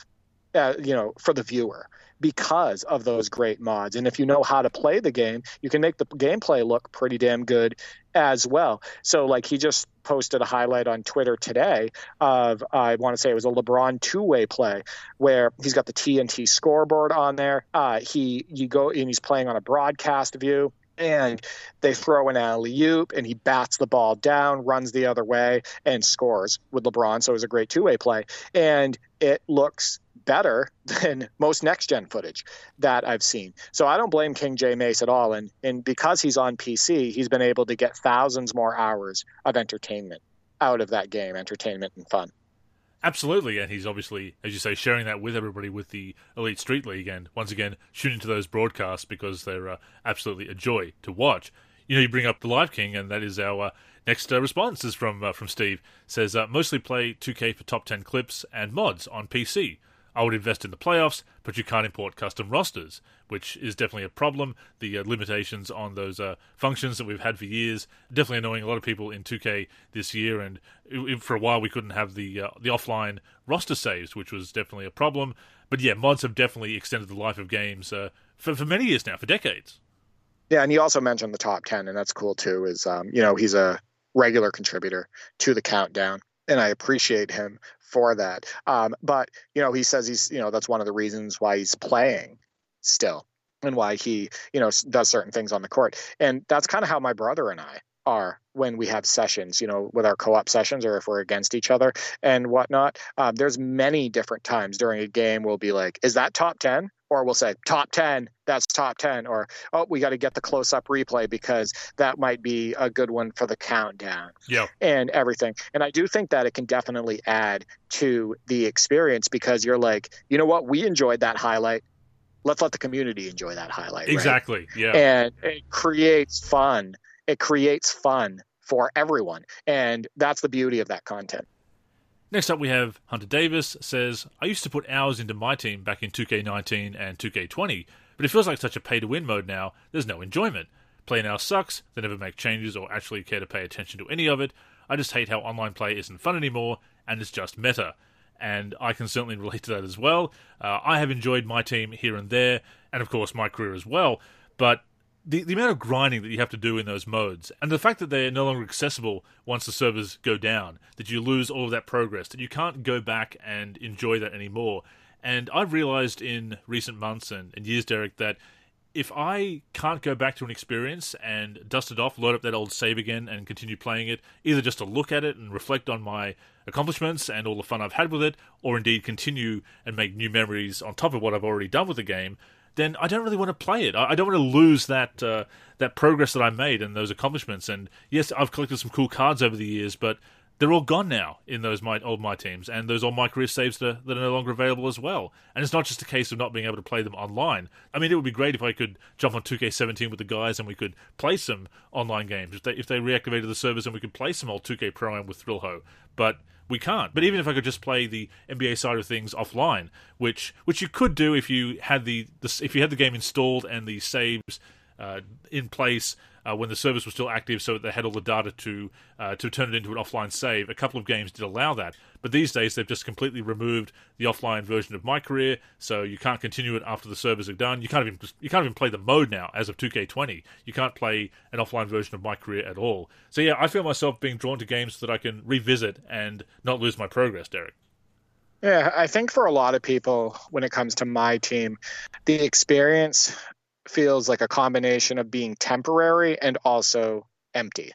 for the viewer because of those great mods. And if you know how to play the game, you can make the gameplay look pretty damn good as well. So like he just posted a highlight on Twitter today of, I want to say it was a LeBron two-way play where he's got the TNT scoreboard on there. You go and he's playing on a broadcast view, and they throw an alley-oop, and he bats the ball down, runs the other way, and scores with LeBron. So it was a great two-way play. And it looks better than most next-gen footage that I've seen. So I don't blame King J Mace at all. And because he's on PC, he's been able to get thousands more hours of entertainment out of that game, entertainment and fun. Absolutely, and he's obviously, as you say, sharing that with everybody with the Elite Street League, and once again, tune into those broadcasts because they're absolutely a joy to watch. You bring up the Live King, and that is our next response is from Steve. Says, mostly play 2K for top 10 clips and mods on PC. I would invest in the playoffs, but you can't import custom rosters, which is definitely a problem. The limitations on those functions that we've had for years, definitely annoying a lot of people in 2K this year, and for a while we couldn't have the offline roster saves, which was definitely a problem. But yeah, mods have definitely extended the life of games for many years now, for decades. Yeah, and you also mentioned the top 10, and that's cool too, is, he's a regular contributor to the Countdown, and I appreciate him for that. But, he says that's one of the reasons why he's playing still and why he, does certain things on the court. And that's kind of how my brother and I are when we have sessions, with our co-op sessions or if we're against each other and whatnot. There's many different times during a game we'll be like, is that top 10? Or we'll say, top 10, that's top 10. Or, oh, we got to get the close-up replay because that might be a good one for the countdown. Yeah. And everything. And I do think that it can definitely add to the experience because you're like, you know what? We enjoyed that highlight. Let's let the community enjoy that highlight. Exactly, right? Yeah. And it creates fun. It creates fun for everyone. And that's the beauty of that content. Next up, we have Hunter Davis says, I used to put hours into my team back in 2K19 and 2K20, but it feels like such a pay-to-win mode now, there's no enjoyment. Play now sucks, they never make changes or actually care to pay attention to any of it. I just hate how online play isn't fun anymore, and it's just meta. And I can certainly relate to that as well. I have enjoyed my team here and there, and of course my career as well, but the amount of grinding that you have to do in those modes, and the fact that they're no longer accessible once the servers go down, that you lose all of that progress, that you can't go back and enjoy that anymore. And I've realized in recent months and years, Derek, that if I can't go back to an experience and dust it off, load up that old save again and continue playing it, either just to look at it and reflect on my accomplishments and all the fun I've had with it, or indeed continue and make new memories on top of what I've already done with the game, then I don't really want to play it. I don't want to lose that that progress that I made and those accomplishments. And yes, I've collected some cool cards over the years, but they're all gone now in those old My Teams, and those old My Career saves that are no longer available as well. And it's not just a case of not being able to play them online. I mean, it would be great if I could jump on 2K17 with the guys and we could play some online games. If they reactivated the servers and we could play some old 2K Pro-Am with Thrillho. But we can't. But even if I could just play the NBA side of things offline, which you could do if you had if you had the game installed and the saves in place when the servers were still active, so that they had all the data to turn it into an offline save. A couple of games did allow that, but these days they've just completely removed the offline version of My Career, so you can't continue it after the servers are done. You can't even play the mode now as of 2K20. You can't play an offline version of My Career at all. So yeah, I feel myself being drawn to games that I can revisit and not lose my progress, Derek. Yeah, I think for a lot of people, when it comes to my team, the experience feels like a combination of being temporary and also empty.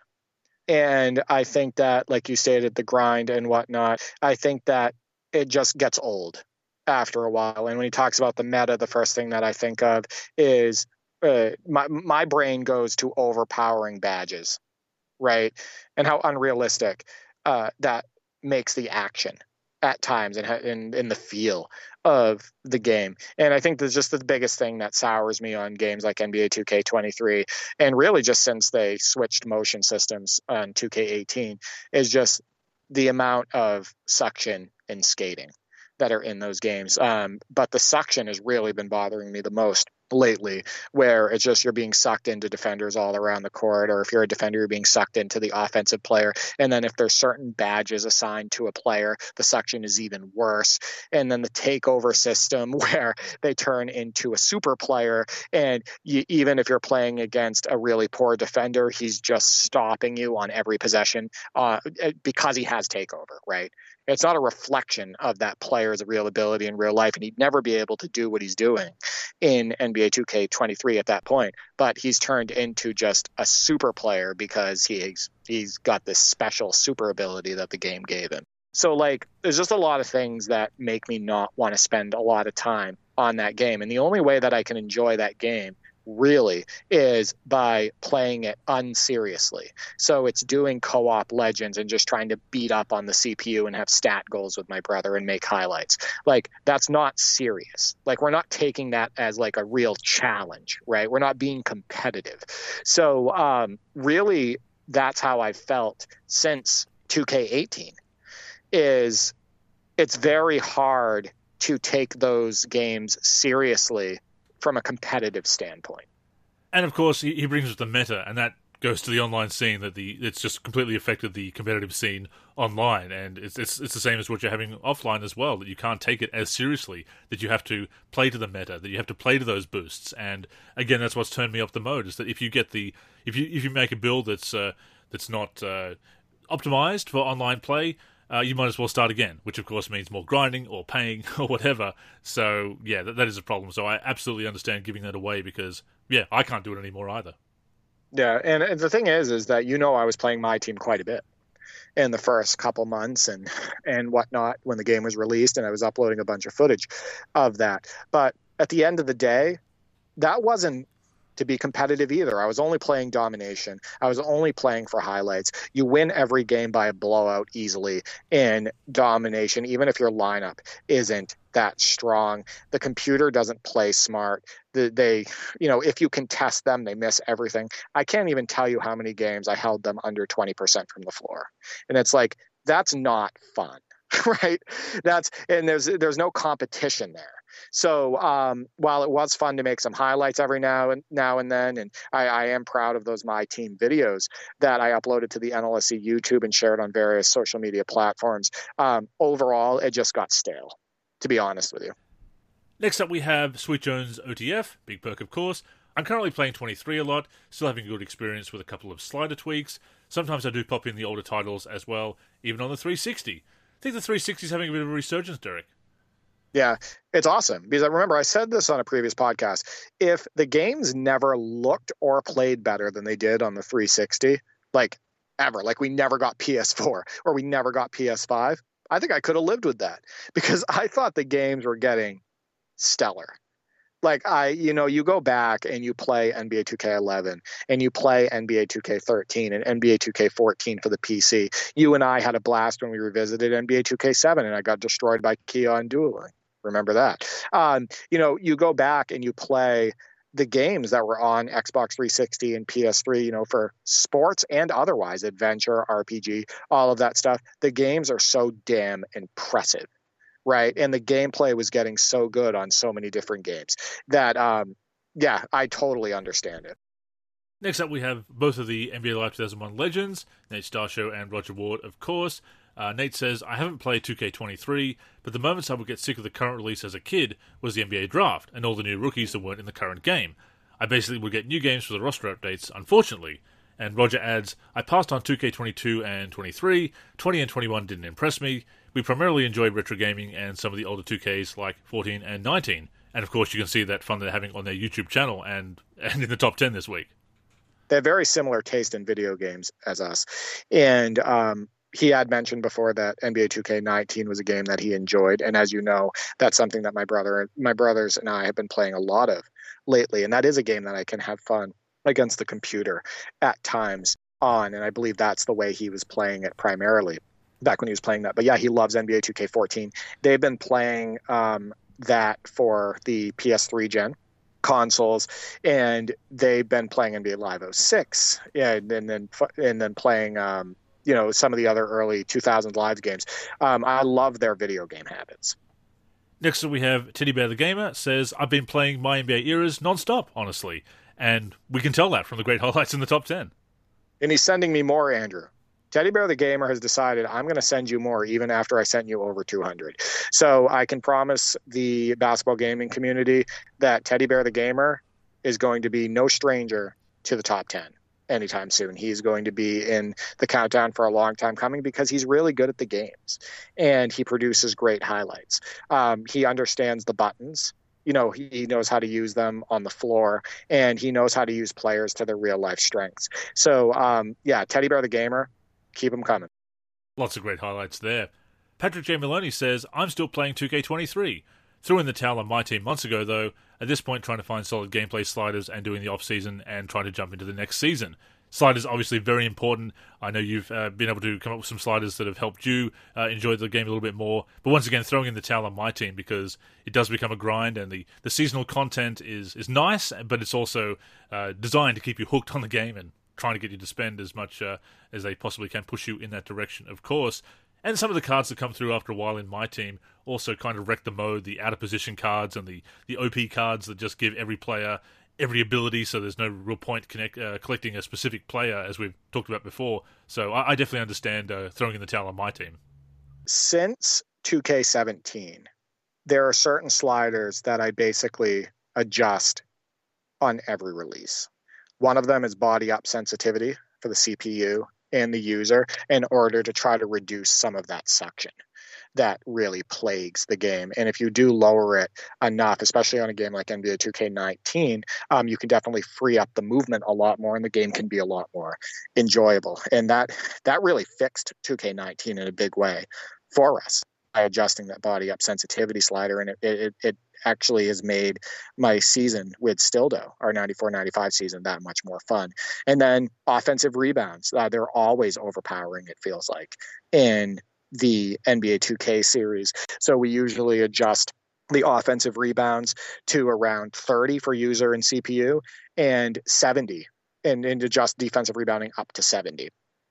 And I think that, like you stated, the grind and whatnot, I think that it just gets old after a while. And when he talks about the meta, the first thing that I think of is my brain goes to overpowering badges, right? And how unrealistic that makes the action at times and in the feel of the game. And I think that's just the biggest thing that sours me on games like NBA 2K23, and really just since they switched motion systems on 2K18, is just the amount of suction and skating that are in those games. But the suction has really been bothering me the most lately, where it's just you're being sucked into defenders all around the court, or if you're a defender, you're being sucked into the offensive player. And then if there's certain badges assigned to a player, the suction is even worse. And then the takeover system where they turn into a super player, and even if you're playing against a really poor defender, he's just stopping you on every possession because he has takeover, right? It's not a reflection of that player's real ability in real life, and he'd never be able to do what he's doing in NBA 2K23 at that point. But he's turned into just a super player because he's got this special super ability that the game gave him. So, like, there's just a lot of things that make me not want to spend a lot of time on that game. And the only way that I can enjoy that game really is by playing it unseriously. So it's doing co-op Legends and just trying to beat up on the CPU and have stat goals with my brother and make highlights. Like, that's not serious. Like, we're not taking that as like a real challenge, right? We're not being competitive. So really, that's how I felt since 2K18. Is it's very hard to take those games seriously from a competitive standpoint. And of course, he brings us the meta, and that goes to the online scene, that it's just completely affected the competitive scene online, and it's the same as what you're having offline as well, that you can't take it as seriously, that you have to play to the meta, that you have to play to those boosts. And again, that's what's turned me off the mode, is that if you make a build that's not optimized for online play, you might as well start again, which of course means more grinding or paying or whatever. So yeah, that is a problem. So I absolutely understand giving that away, because yeah, I can't do it anymore either. Yeah, and the thing is that I was playing my team quite a bit in the first couple months and whatnot when the game was released, and I was uploading a bunch of footage of that. But at the end of the day, that wasn't to be competitive either. I was only playing domination. I was only playing for highlights. You win every game by a blowout easily in domination, even if your lineup isn't that strong. The computer doesn't play smart. If you can test them, they miss everything. I can't even tell you how many games I held them under 20% from the floor. And it's like, that's not fun. right? There's no competition there. So while it was fun to make some highlights every now and then, and I am proud of those My Team videos that I uploaded to the NLSC YouTube and shared on various social media platforms, overall it just got stale, to be honest with you. Next up we have Sweet Jones OTF, big perk of course. I'm currently playing 23 a lot, still having a good experience with a couple of slider tweaks. Sometimes I do pop in the older titles as well, even on the 360. I think the 360 is having a bit of a resurgence, Derek. Yeah, it's awesome because I remember I said this on a previous podcast. If the games never looked or played better than they did on the 360, like ever, like we never got PS4 or we never got PS5, I think I could have lived with that because I thought the games were getting stellar. Like you go back and you play NBA 2K11 and you play NBA 2K13 and NBA 2K14 for the PC. You and I had a blast when we revisited NBA 2K7 and I got destroyed by Keon dueling. Remember that? You go back and you play the games that were on Xbox 360 and PS3, for sports and otherwise, adventure, RPG, all of that stuff. The games are so damn impressive. Right. And the gameplay was getting so good on so many different games that, I totally understand it. Next up, we have both of the NBA Live 2001 legends, Nate Starshow and Roger Ward, of course. Nate says, I haven't played 2K23, but the moments I would get sick of the current release as a kid was the NBA Draft and all the new rookies that weren't in the current game. I basically would get new games for the roster updates, unfortunately. And Roger adds, I passed on 2K22 and 23, 20 and 21 didn't impress me. We primarily enjoy retro gaming and some of the older 2Ks like 14 and 19. And of course you can see that fun they're having on their YouTube channel and in the top 10 this week. They have very similar taste in video games as us. And he had mentioned before that NBA 2K19 was a game that he enjoyed. And as you know, that's something that my brothers and I have been playing a lot of lately. And that is a game that I can have fun against the computer at times on. And I believe that's the way he was playing it primarily back when he was playing that. But yeah, he loves NBA 2K14. They've been playing that for the PS3 gen consoles, and they've been playing NBA Live 06, and then playing some of the other early 2000s Live games. I love their video game habits. Next up we have Teddy Bear the Gamer says, I've been playing my NBA eras non-stop, honestly. And we can tell that from the great highlights in the top 10. And he's sending me more, Andrew. Teddy Bear the Gamer has decided I'm going to send you more even after I sent you over 200. So I can promise the basketball gaming community that Teddy Bear the Gamer is going to be no stranger to the top 10 anytime soon. He's going to be in the countdown for a long time coming because he's really good at the games and he produces great highlights. He understands the buttons. He knows how to use them on the floor, and he knows how to use players to their real life strengths. So, Teddy Bear the Gamer, keep them coming. Lots of great highlights there. Patrick J. Maloney says, I'm still playing 2K23. Threw in the towel on my team months ago, though. At this point, trying to find solid gameplay sliders and doing the off-season and trying to jump into the next season. Sliders obviously very important. I know you've been able to come up with some sliders that have helped you enjoy the game a little bit more. But once again, throwing in the towel on my team because it does become a grind, and the seasonal content is nice, but it's also designed to keep you hooked on the game and trying to get you to spend as much as they possibly can, push you in that direction, of course. And some of the cards that come through after a while in my team also kind of wreck the mode, the out-of-position cards and the OP cards that just give every player every ability, so there's no real point collecting a specific player, as we've talked about before. So I definitely understand throwing in the towel on my team. Since 2K17, there are certain sliders that I basically adjust on every release. One of them is body up sensitivity for the CPU and the user in order to try to reduce some of that suction that really plagues the game. And if you do lower it enough, especially on a game like NBA 2K19, you can definitely free up the movement a lot more, and the game can be a lot more enjoyable. And that really fixed 2K19 in a big way for us by adjusting that body up sensitivity slider. And it actually has made my season with Stildo, our 94-95 season, that much more fun. And then offensive rebounds, they're always overpowering, it feels like, in the NBA 2K series. So we usually adjust the offensive rebounds to around 30 for user and CPU and 70, and adjust defensive rebounding up to 70.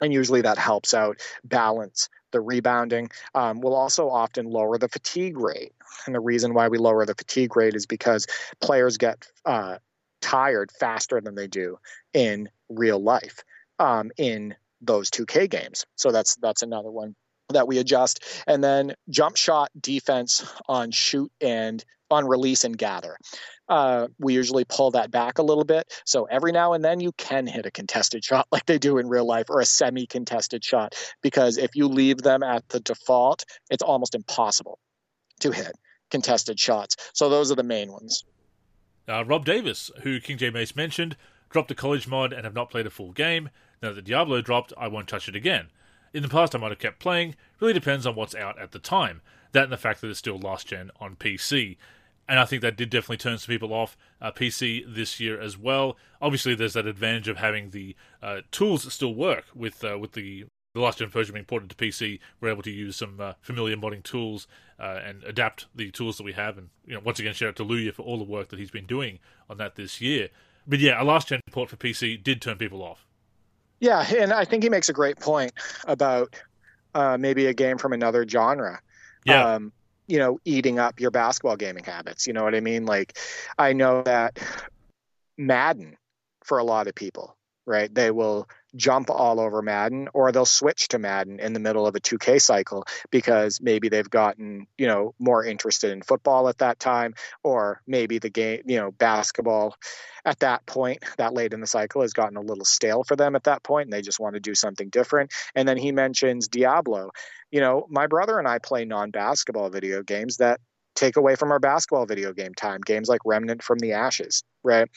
and usually that helps out balance the rebounding. We'll also often lower the fatigue rate. And the reason why we lower the fatigue rate is because players get tired faster than they do in real life in those 2K games. So that's another one that we adjust. And then jump shot defense on shoot and on release and gather. We usually pull that back a little bit. So every now and then you can hit a contested shot like they do in real life, or a semi-contested shot, because if you leave them at the default, it's almost impossible to hit contested shots. So those are the main ones. Rob Davis, who King J Mace mentioned, dropped the college mod and have not played a full game. Now that Diablo dropped, I won't touch it again. In the past, I might have kept playing. Really depends on what's out at the time. That and the fact that it's still last gen on PC. And I think that did definitely turn some people off PC this year as well. Obviously, there's that advantage of having the tools that still work with the last gen version being ported to PC. We're able to use some familiar modding tools and adapt the tools that we have. And once again, shout out to Luya for all the work that he's been doing on that this year. But yeah, a last gen port for PC did turn people off. Yeah, and I think he makes a great point about maybe a game from another genre. Yeah. Eating up your basketball gaming habits. You know what I mean? Like, I know that Madden, for a lot of people, right? They will jump all over Madden, or they'll switch to Madden in the middle of a 2K cycle because maybe they've gotten, more interested in football at that time, or maybe the game, basketball at that point, that late in the cycle, has gotten a little stale for them at that point, and they just want to do something different. And then he mentions Diablo. My brother and I play non-basketball video games that take away from our basketball video game time. Games like Remnant from the Ashes, right?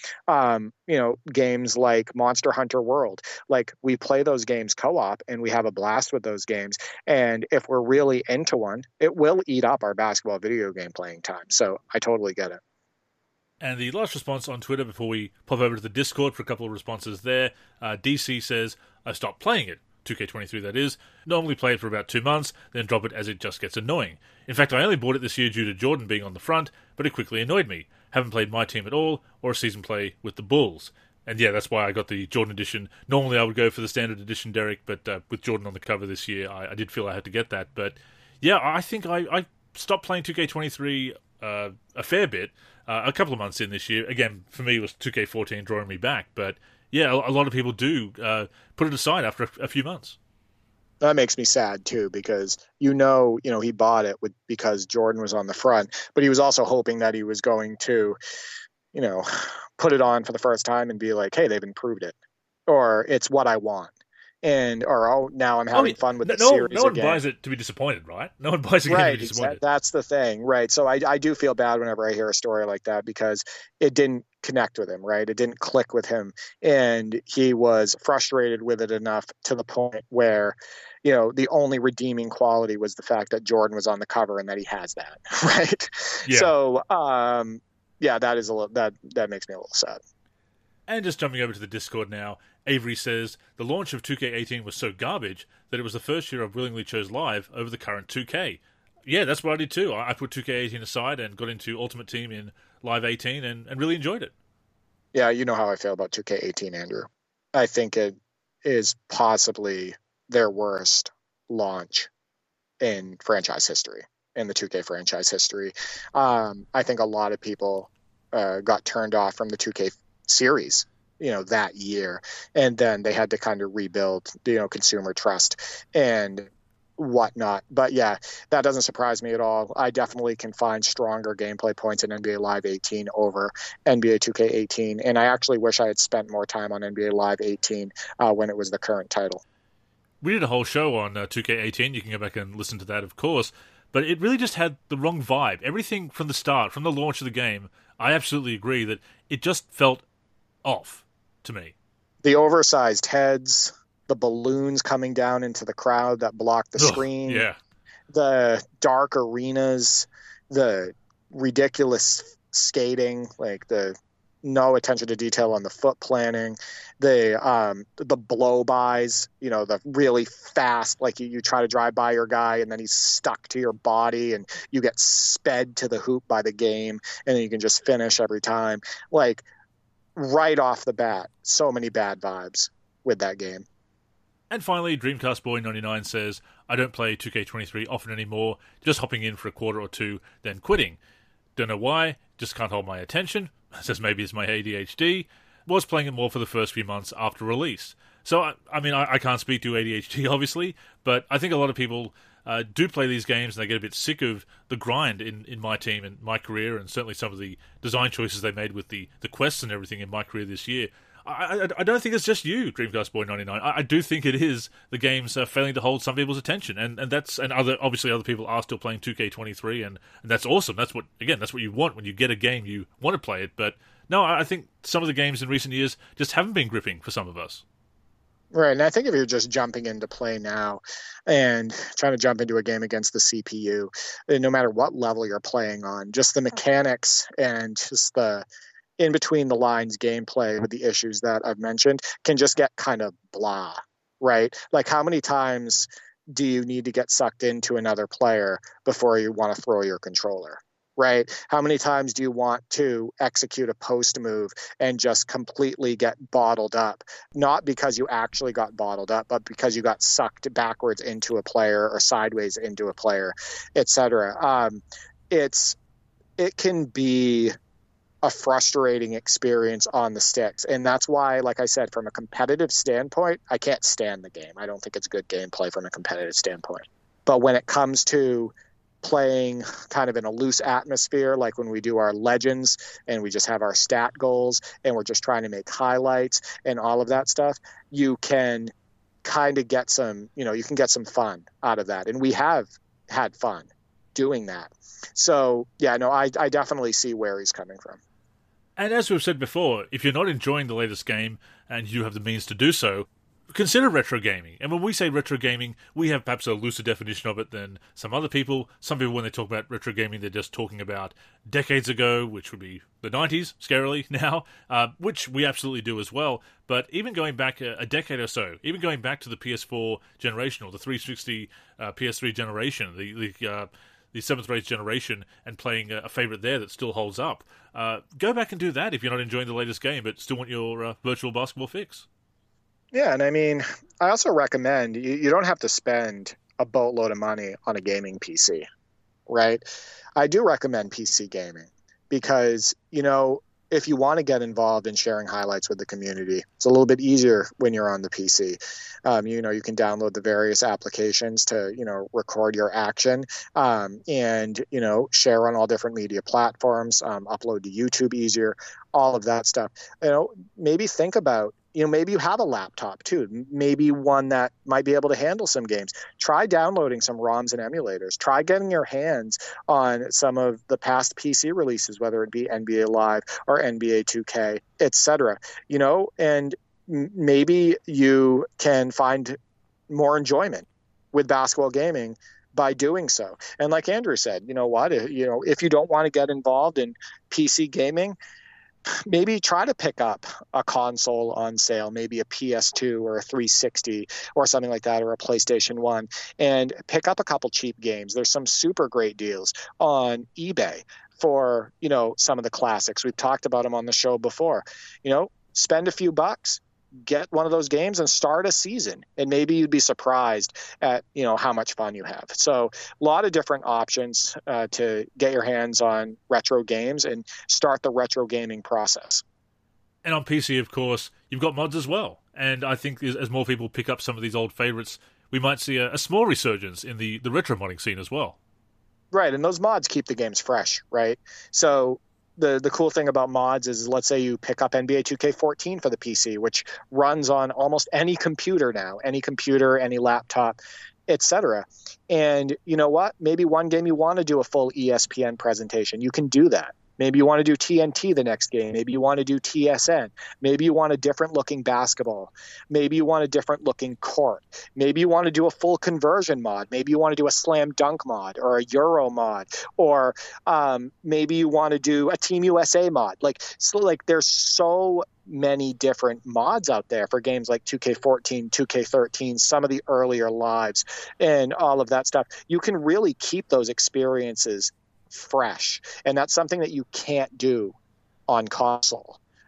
Games like Monster Hunter World. Like, we play those games co-op and we have a blast with those games. And if we're really into one, it will eat up our basketball video game playing time. So I totally get it. And the last response on Twitter before we pop over to the Discord for a couple of responses there, DC says, I stopped playing it. 2K23 that is. Normally play it for about 2 months, then drop it as it just gets annoying. In fact, I only bought it this year due to Jordan being on the front, but it quickly annoyed me. Haven't played my team at all, or a season play with the Bulls. And yeah, that's why I got the Jordan edition. Normally I would go for the standard edition, Derek, but with Jordan on the cover this year, I did feel I had to get that. But yeah, I think I stopped playing 2K23 a fair bit, a couple of months in this year. Again, for me, it was 2K14 drawing me back, but yeah, a lot of people do put it aside after a few months. That makes me sad too, because he bought it because Jordan was on the front, but he was also hoping that he was going to, put it on for the first time and be like, hey, they've improved it, or it's what I want. Now I'm having fun with the series again. No one buys it to be disappointed, right? No one buys it to be disappointed. Right, that's the thing, right? So I do feel bad whenever I hear a story like that, because it didn't connect with him, right? It didn't click with him, and he was frustrated with it enough to the point where, the only redeeming quality was the fact that Jordan was on the cover and that he has that, right? Yeah. So, that is that makes me a little sad. And just jumping over to the Discord now, Avery says, the launch of 2K18 was so garbage that it was the first year I willingly chose Live over the current 2K. Yeah, that's what I did too. I put 2K18 aside and got into Ultimate Team in Live 18 and really enjoyed it. Yeah, you know how I feel about 2K18, Andrew. I think it is possibly their worst launch in franchise history, in the 2K franchise history. I think a lot of people got turned off from the 2K series, that year, and then they had to kind of rebuild, consumer trust and whatnot. But yeah, that doesn't surprise me at all. I definitely can find stronger gameplay points in NBA Live 18 over NBA 2K18, and I actually wish I had spent more time on NBA Live 18 when it was the current title. We did a whole show on 2K18. You can go back and listen to that, of course. But it really just had the wrong vibe. Everything from the start, from the launch of the game, I absolutely agree that it just felt off to me. The oversized heads, the balloons coming down into the crowd that blocked the screen, the dark arenas, the ridiculous skating, like the no attention to detail on the foot planning, the blow-bys, the really fast, like you try to drive by your guy and then he's stuck to your body and you get sped to the hoop by the game and then you can just finish every time. Like, right off the bat, so many bad vibes with that game. And finally, Dreamcast Boy 99 says, I don't play 2K23 often anymore, just hopping in for a quarter or two, then quitting. Don't know why, just can't hold my attention. Says maybe it's my ADHD. Was playing it more for the first few months after release. So, I can't speak to ADHD, obviously, but I think a lot of people do play these games and they get a bit sick of the grind in my team and my career, and certainly some of the design choices they made with the quests and everything in my career this year. I don't think it's just you, Dreamcast Boy 99. I do think it is the games failing to hold some people's attention, and other people are still playing 2K23, and that's awesome. That's what you want when you get a game, you want to play it. But no, I think some of the games in recent years just haven't been gripping for some of us. Right, and I think if you're just jumping into play now and trying to jump into a game against the CPU, no matter what level you're playing on, just the mechanics and just the in between the lines gameplay with the issues that I've mentioned can just get kind of blah, right? Like, how many times do you need to get sucked into another player before you want to throw your controller, right? How many times do you want to execute a post move and just completely get bottled up? Not because you actually got bottled up, but because you got sucked backwards into a player or sideways into a player, etc. It can be a frustrating experience on the sticks. And that's why, like I said, from a competitive standpoint, I can't stand the game. I don't think it's good gameplay from a competitive standpoint. But when it comes to playing kind of in a loose atmosphere, like when we do our legends and we just have our stat goals and we're just trying to make highlights and all of that stuff, you can kind of get some, you can get some fun out of that. And we have had fun doing that. So, yeah, no, I definitely see where he's coming from. And as we've said before, if you're not enjoying the latest game and you have the means to do so, consider retro gaming. And when we say retro gaming, we have perhaps a looser definition of it than some other people. Some people, when they talk about retro gaming, they're just talking about decades ago, which would be the 90s, scarily now, which we absolutely do as well. But even going back a decade or so, even going back to the PS4 generation or the 360 PS3 generation, the 7th race generation, and playing a favorite there that still holds up. Go back and do that if you're not enjoying the latest game but still want your virtual basketball fix. Yeah, and I mean, I also recommend you don't have to spend a boatload of money on a gaming PC, right? I do recommend PC gaming because, if you want to get involved in sharing highlights with the community, it's a little bit easier when you're on the PC. You can download the various applications to, record your action and, share on all different media platforms, upload to YouTube easier, all of that stuff. Maybe think about, maybe you have a laptop too, maybe one that might be able to handle some games. Try downloading some ROMs and emulators. Try getting your hands on some of the past PC releases, whether it be NBA Live or NBA 2K, etc. And maybe you can find more enjoyment with basketball gaming by doing so. And like Andrew said, if you don't want to get involved in PC gaming, maybe try to pick up a console on sale, maybe a PS2 or a 360 or something like that, or a PlayStation 1, and pick up a couple cheap games. There's some super great deals on eBay for, some of the classics. We've talked about them on the show before. Spend a few bucks, get one of those games and start a season, and maybe you'd be surprised at how much fun you have. So a lot of different options to get your hands on retro games and start the retro gaming process. And on PC, of course, you've got mods as well. And I think as more people pick up some of these old favorites, we might see a small resurgence in the retro modding scene as well. Right, and those mods keep the games fresh, right? So the cool thing about mods is, let's say you pick up NBA 2K14 for the PC, which runs on almost any computer now, any laptop, etc. And you know what? Maybe one game you want to do a full ESPN presentation. You can do that. Maybe you want to do TNT the next game. Maybe you want to do TSN. Maybe you want a different looking basketball. Maybe you want a different looking court. Maybe you want to do a full conversion mod. Maybe you want to do a slam dunk mod or a Euro mod, or maybe you want to do a Team USA mod. There's so many different mods out there for games like 2K14, 2K13, some of the earlier lives, and all of that stuff. You can really keep those experiences fresh, and that's something that you can't do on console.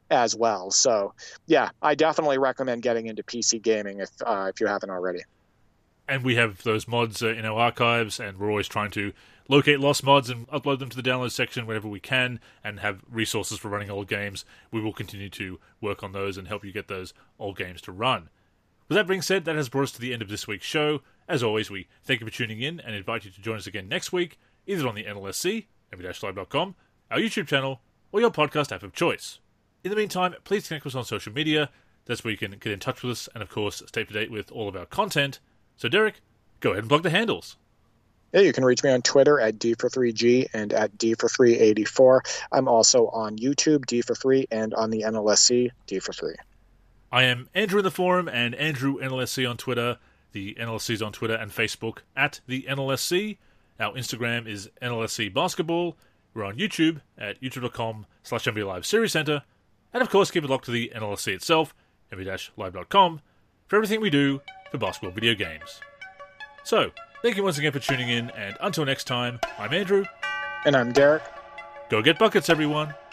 as well. So yeah, I definitely recommend getting into PC gaming if you haven't already. And we have those mods in our archives, and we're always trying to locate lost mods and upload them to the download section whenever we can, and have resources for running old games. We will continue to work on those and help you get those old games to run. With that being said, that has brought us to the end of this week's show. As always, we thank you for tuning in and invite you to join us again next week, either on the NLSC, nv-live.com, our YouTube channel, or your podcast app of choice. In the meantime, please connect with us on social media. That's where you can get in touch with us and, of course, stay up to date with all of our content. So, Derek, go ahead and plug the handles. Yeah, you can reach me on Twitter at D43G and at D4384. I'm also on YouTube, D43, and on the NLSC, D43. I am Andrew in the forum and Andrew NLSC on Twitter. The NLSC is on Twitter and Facebook at the NLSC. Our Instagram is NLSC Basketball. We're on YouTube at youtube.com/NBA Live Series Center. And, of course, keep it locked to the NLSC itself, nv-live.com, for everything we do for basketball video games. So, thank you once again for tuning in, and until next time, I'm Andrew. And I'm Derek. Go get buckets, everyone.